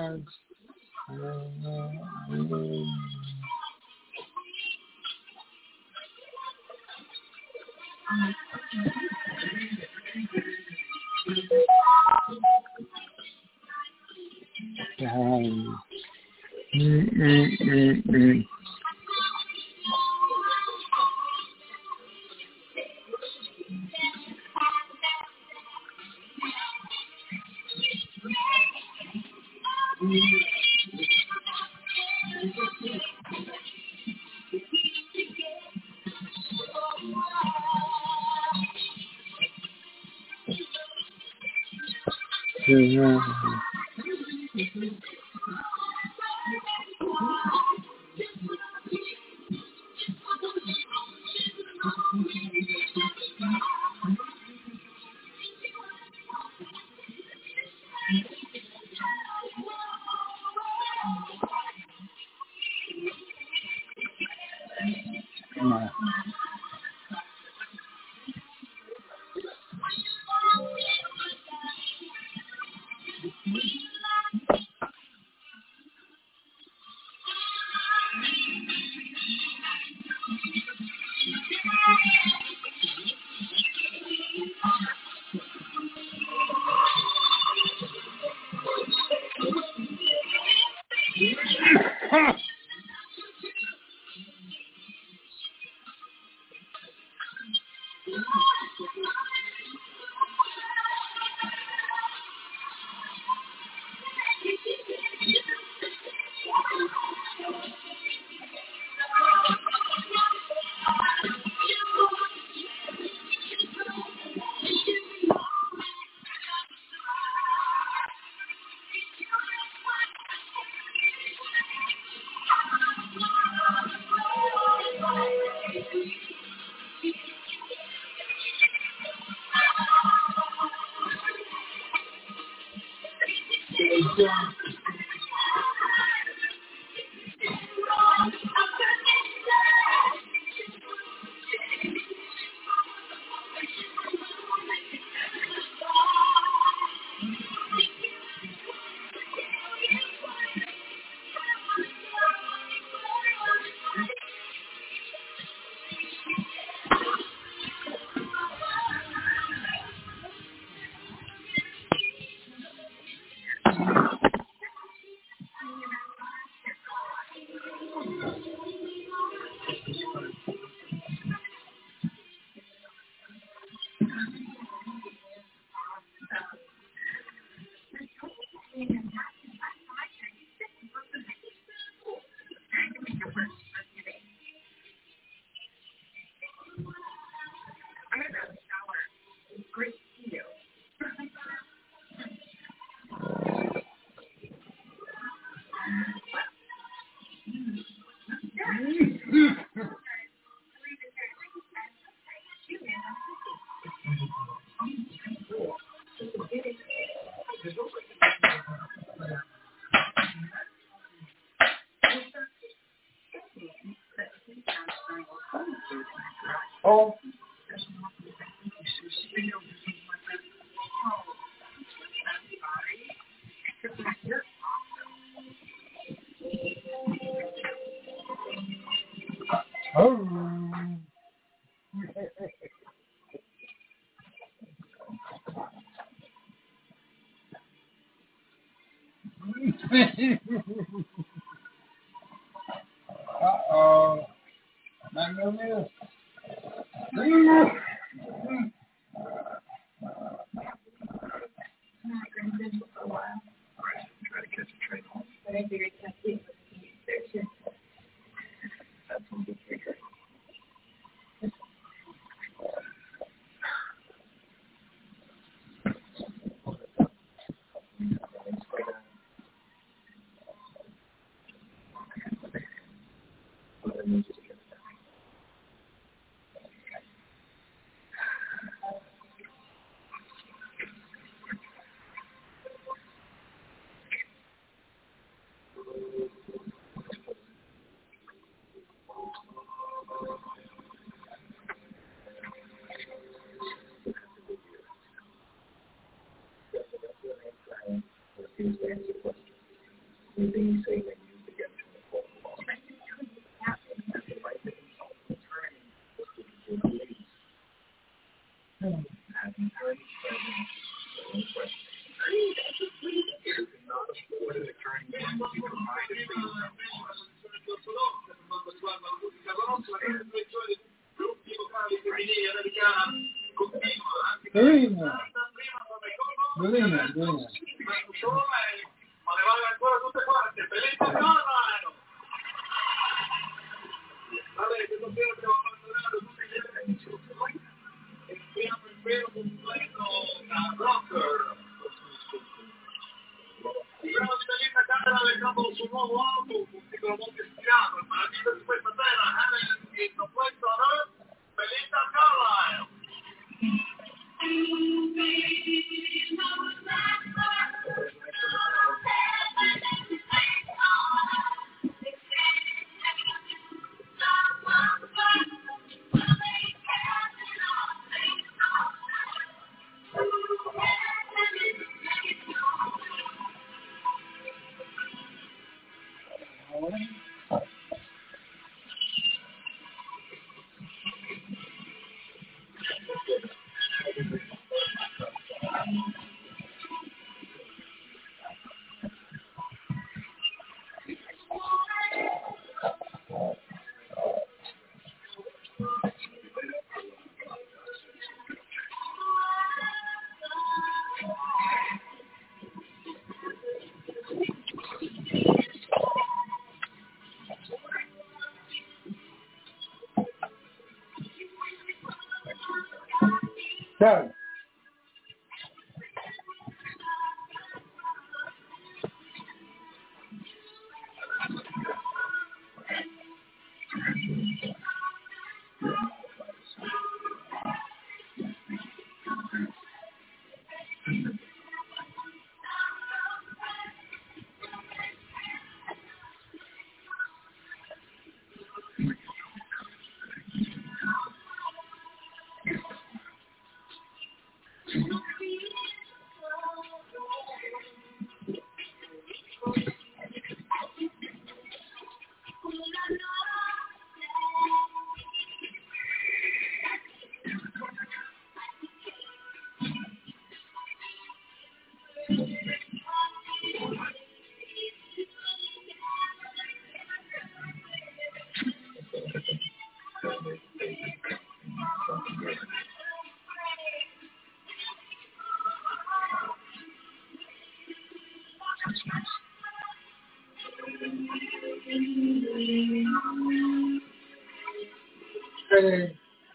B: Um, mm, mm, mm, mm. Yeah. Yeah. Oh. Oh. Uh-oh. Magnolia. Bellina. Bellina, bellina. So, Hey.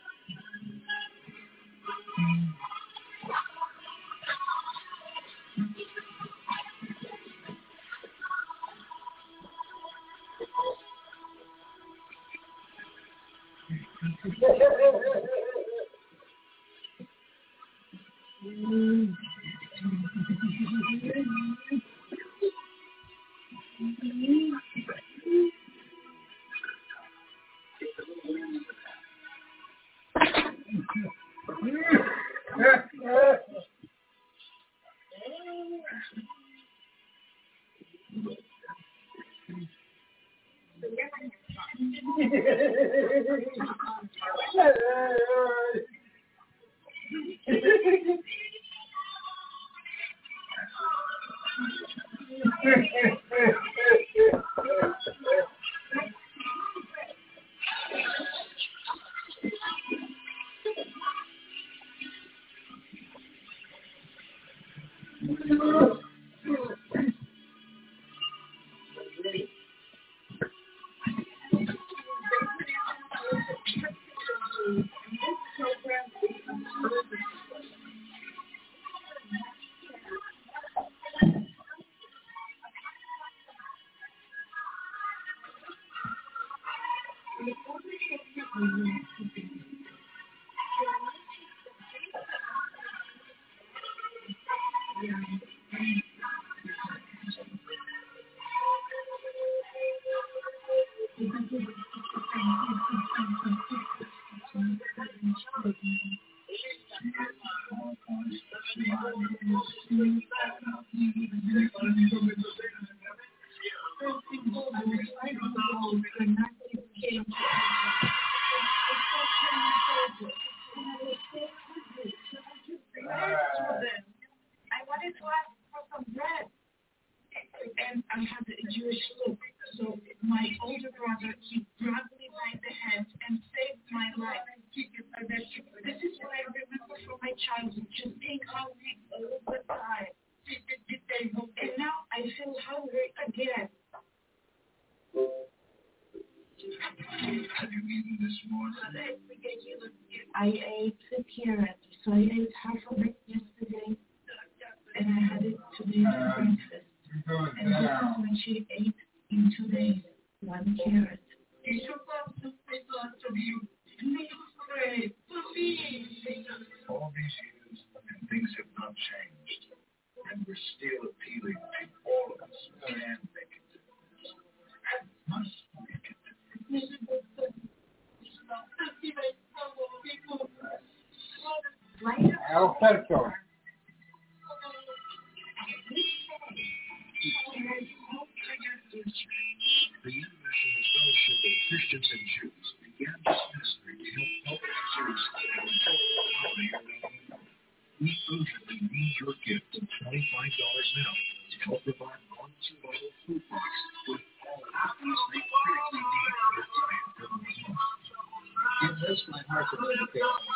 D: I ate the carrot, so I ate half of it yesterday, and I had it today for breakfast. And this is when she ate in two days, one carrot.
C: All these years, and things have not changed, and we're still appealing to all of us who can make a difference. And must make a difference.
B: I'll set so.
C: The International Fellowship of Christians and Jews began this ministry to help public Jews we urgently need your gift of twenty-five dollars now to help provide one survival food box with all the things they critically need for this time. It bless my heart to dedicate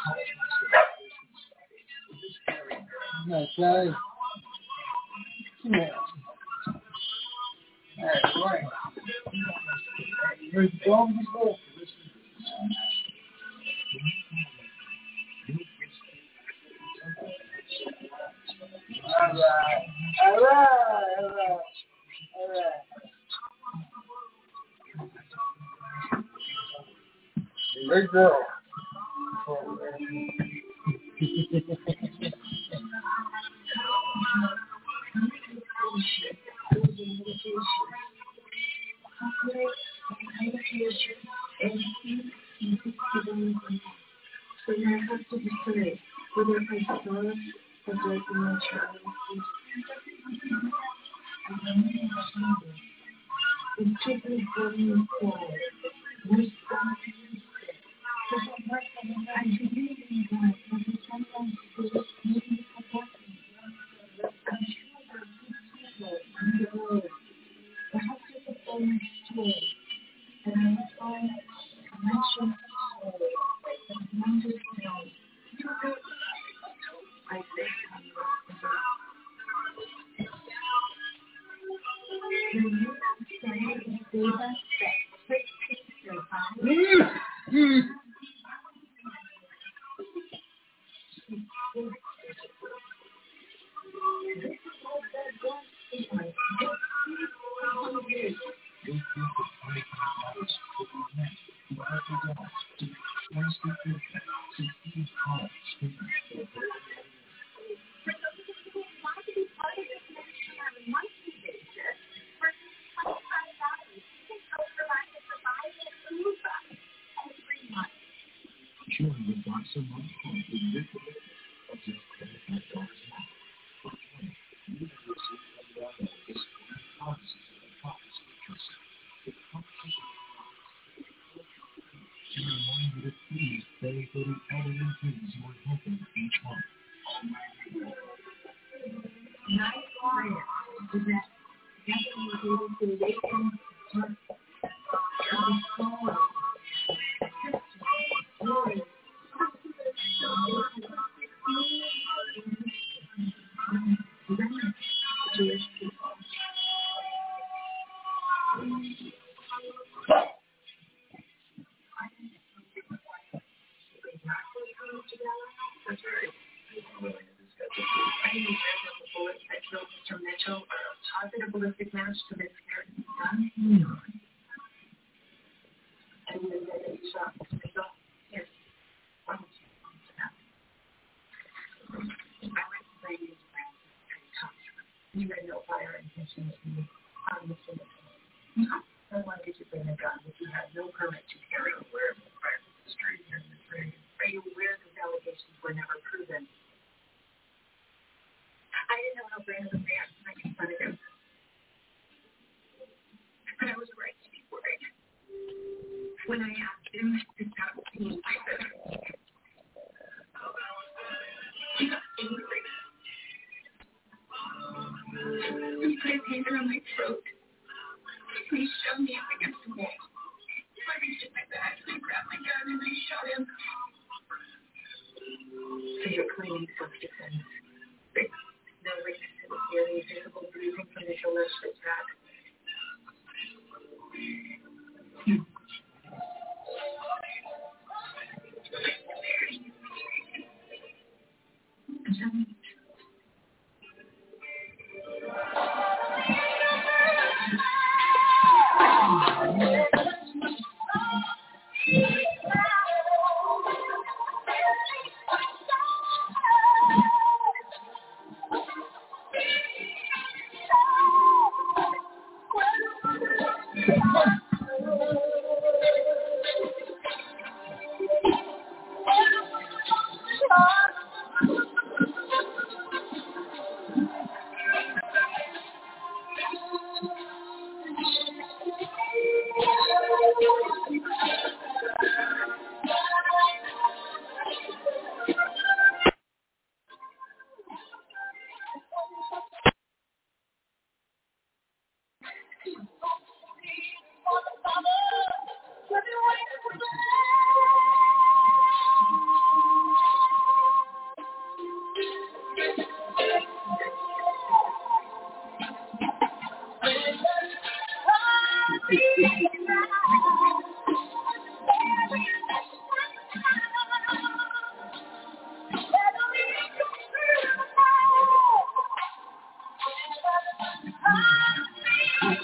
B: Nice, guys. Yeah. That's right. There's long before. All right, all right, all right. Good girl.
D: So you have to decide whether I start or break the nature of the particularly burning quiet. We start to use it. I believe in God, but we sometimes feel maybe forgotten. I'm sure there are good people in the world. Perhaps you can tell my story, and I will try to mention the story and understand. I think I'm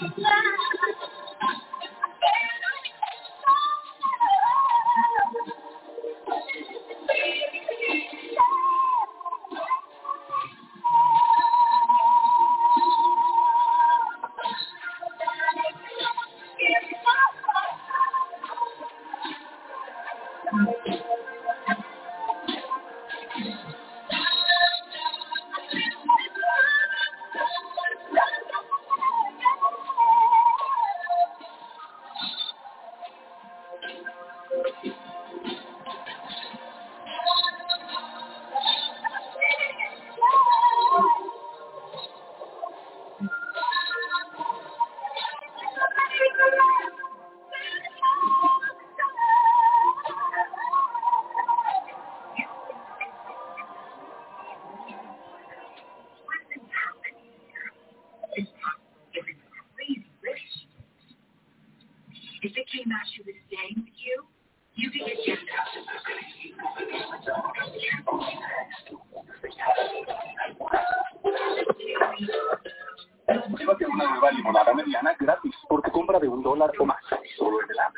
G: Llévate una nueva limonada mediana gratis porque compra de un dólar o más. Solo en el app.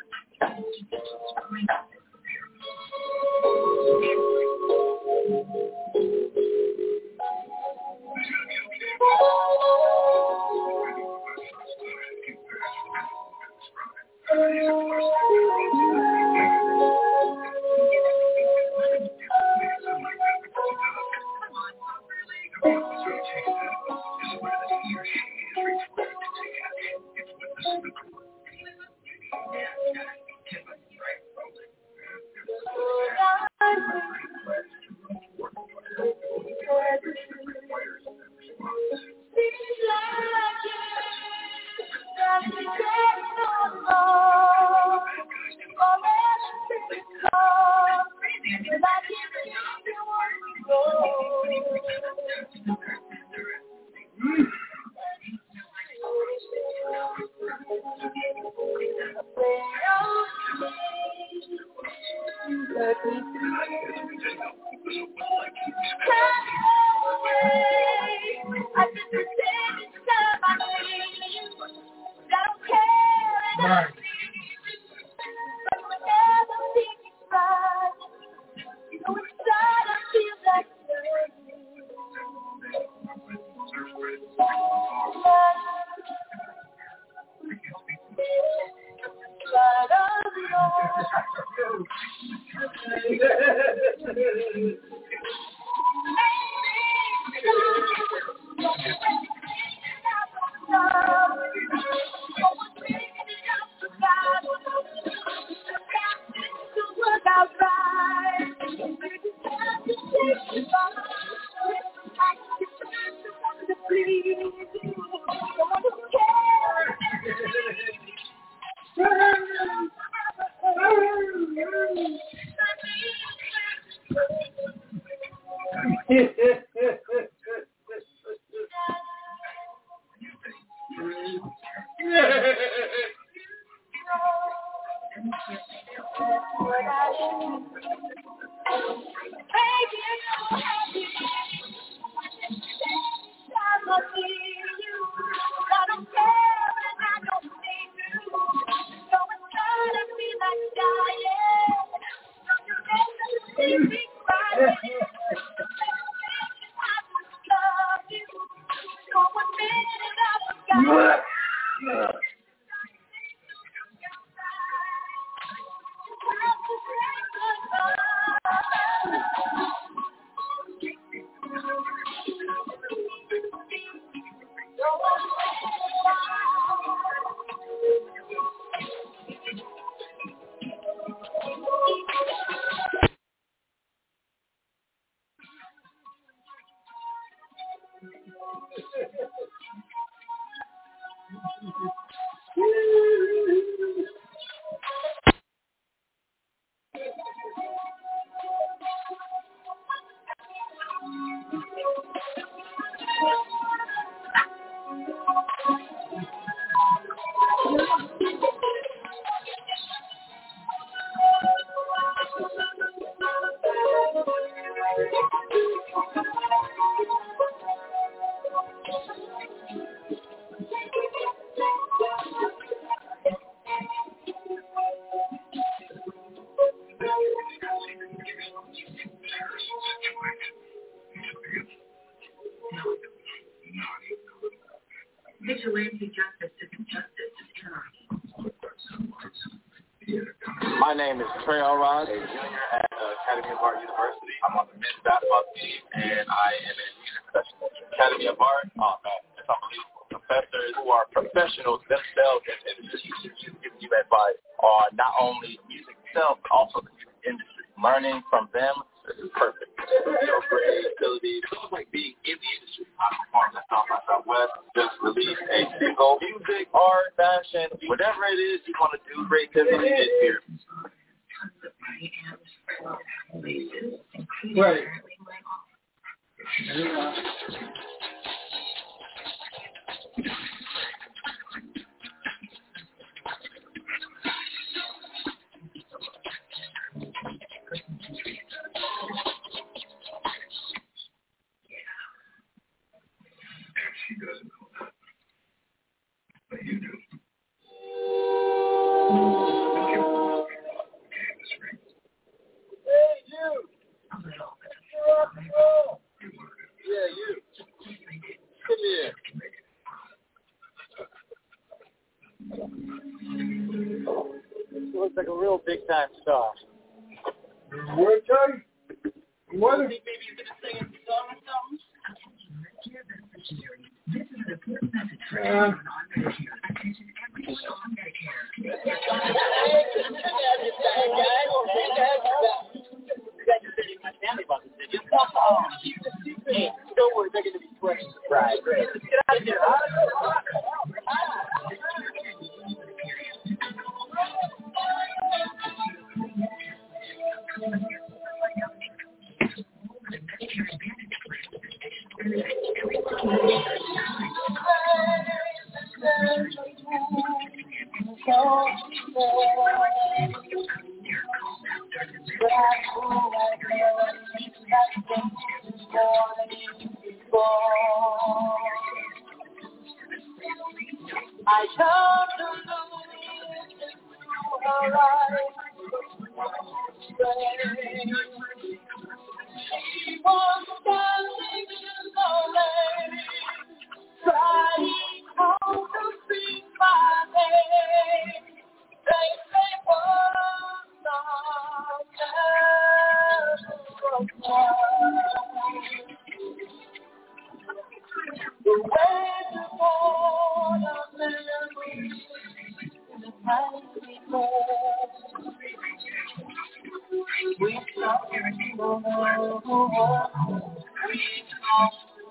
D: Vigilante justice isn't justice, it's tyranny.
H: My name is Trey Ross, a junior at uh, Academy of Art University. I'm on the men's basketball team, and I am in music production at Academy of Art. Oh, man, it's unbelievable. Professors who are professionals themselves in the industry giving you advice on not only music itself, but also the music industry. Learning from them is perfect. Your creativity, it's almost like being in the industry. I performed at South by Southwest, just released a single, music, art, fashion, whatever it is you want to do, creativity is here.
B: Right.
C: She doesn't know that. But you do.
H: Hey, you! Yeah, you. Come here. You look like a real big-time star.
B: What time? What?
H: You think maybe you're going to sing a song or something?
D: This is an important message for
B: Uh,
D: everyone on Medicare. Attention everyone on Medicare.
H: Hey, don't worry, they're going to be fresh surprise. Get out of here. I come to lose her life. She was standing in the lane, trying hard to speak my name. They say was not the way to fall of memories in the time before. We stop everything over. We stop.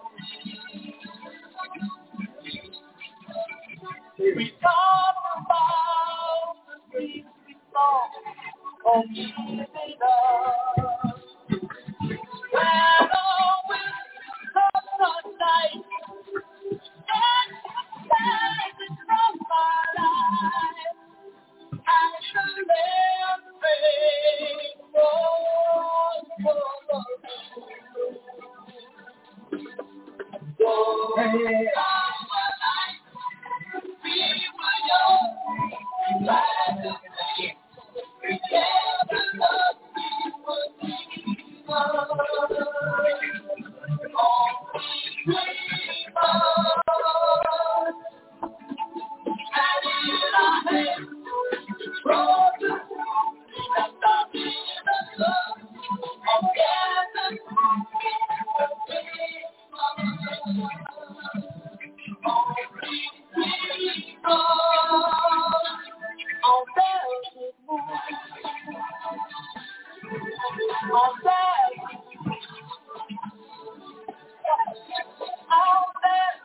H: We talk about the things we saw or giving up. When all we saw sunlight and sadness from my life, I should never break. Oh, oh, oh, oh.
B: hey,
C: We were young, glad to see. We never loved before we were. All we dreamed of. And in our hands, brought the truth that nothing is love. And gathered all we dreamed of. On velvet moon, on velvet, on velvet,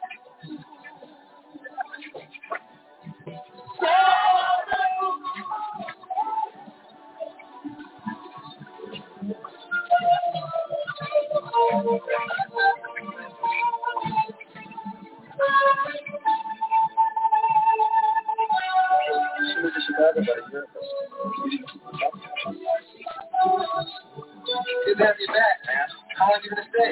H: She moved to Chicago about a year ago. Good to have you back, man. How long are you going to stay?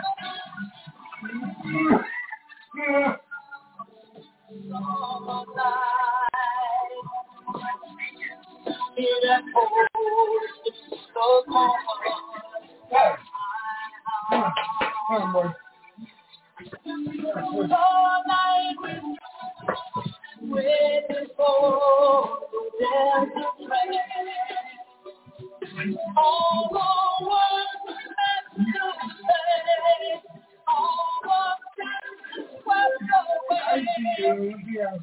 B: Yeah. Come on,
D: waiting for them to train. All the words meant to say, all the things swept away.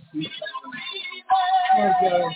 B: Okay.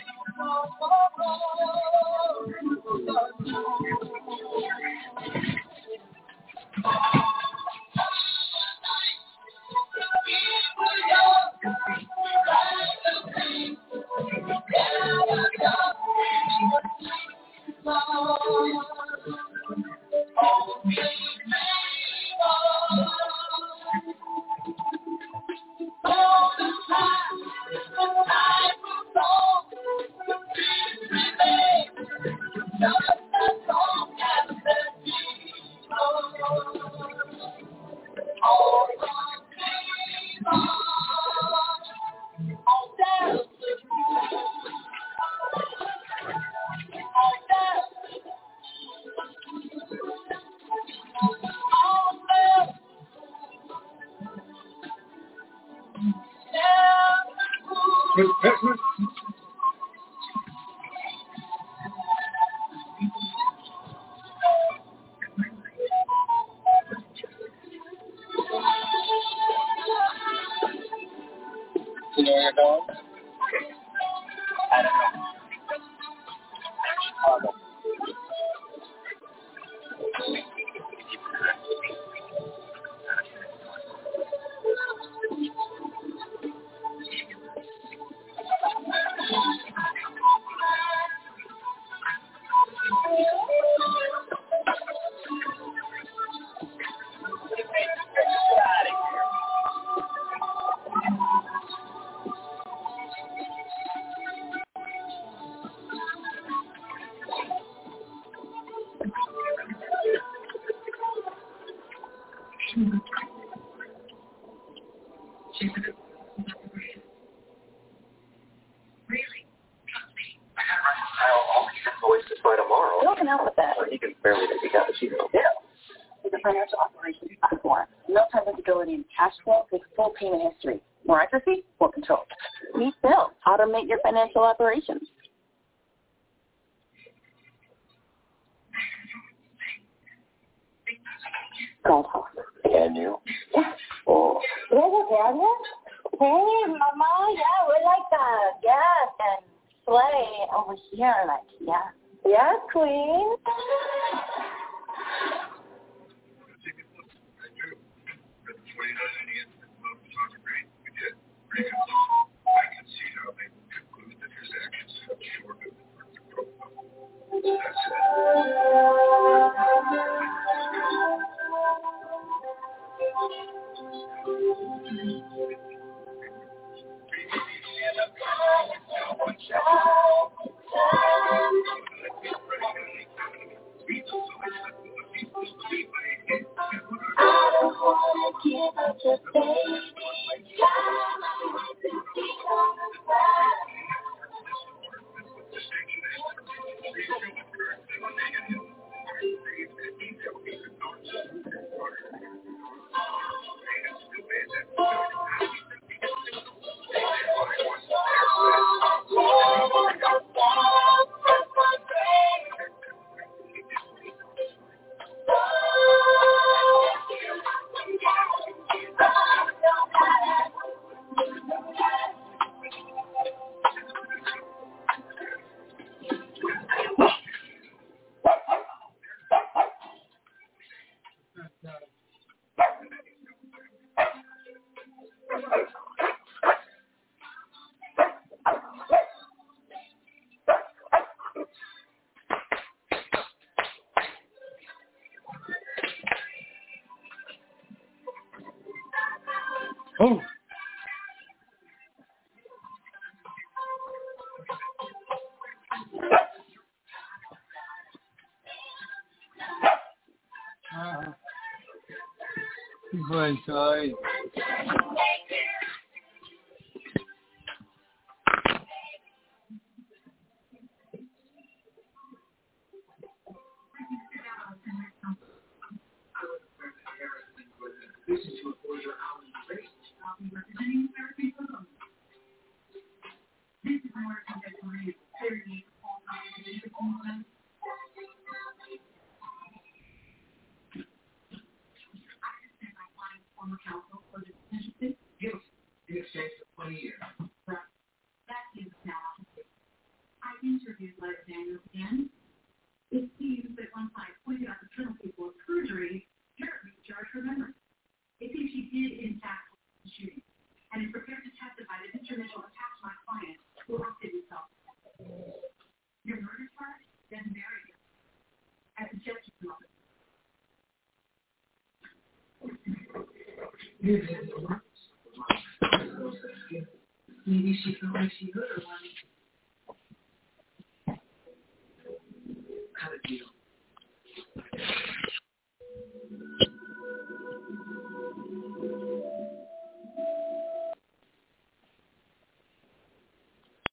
H: You know where you're going? I don't know. Chicago.
I: You can help with that.
H: You can barely make a cappuccino.
I: Yeah. With the financial operations platform, real-time visibility and cash flow with full payment history. More accuracy, more control. Meet Bill. Automate your financial operations. Gold Horse.
H: Can you?
I: Yeah.
H: Oh.
I: You guys okay out here? Hey, Mama. Yeah, we're like the gas and sleigh over here. Like, yeah. Yeah, Queen.
D: I don't wanna give up the baby. Time I want to be on the side.
B: Oh. Uh, people inside.
D: be representing the American government. This is an order to that Maria clearly all kinds of different movements. I understand my client's former counsel for this position.
C: Yes, in exchange for twenty years.
D: Right. That is now opposite. I interviewed Larry Daniels again. It seems that once I pointed out the penalty for perjury, apparently the judge remembered. It seems she did, in fact, the shooting, and is prepared to testify that Mister Mitchell attacked my client who opted himself. Your murder charge, then married him. As a justice officer. Maybe she felt like she heard her one.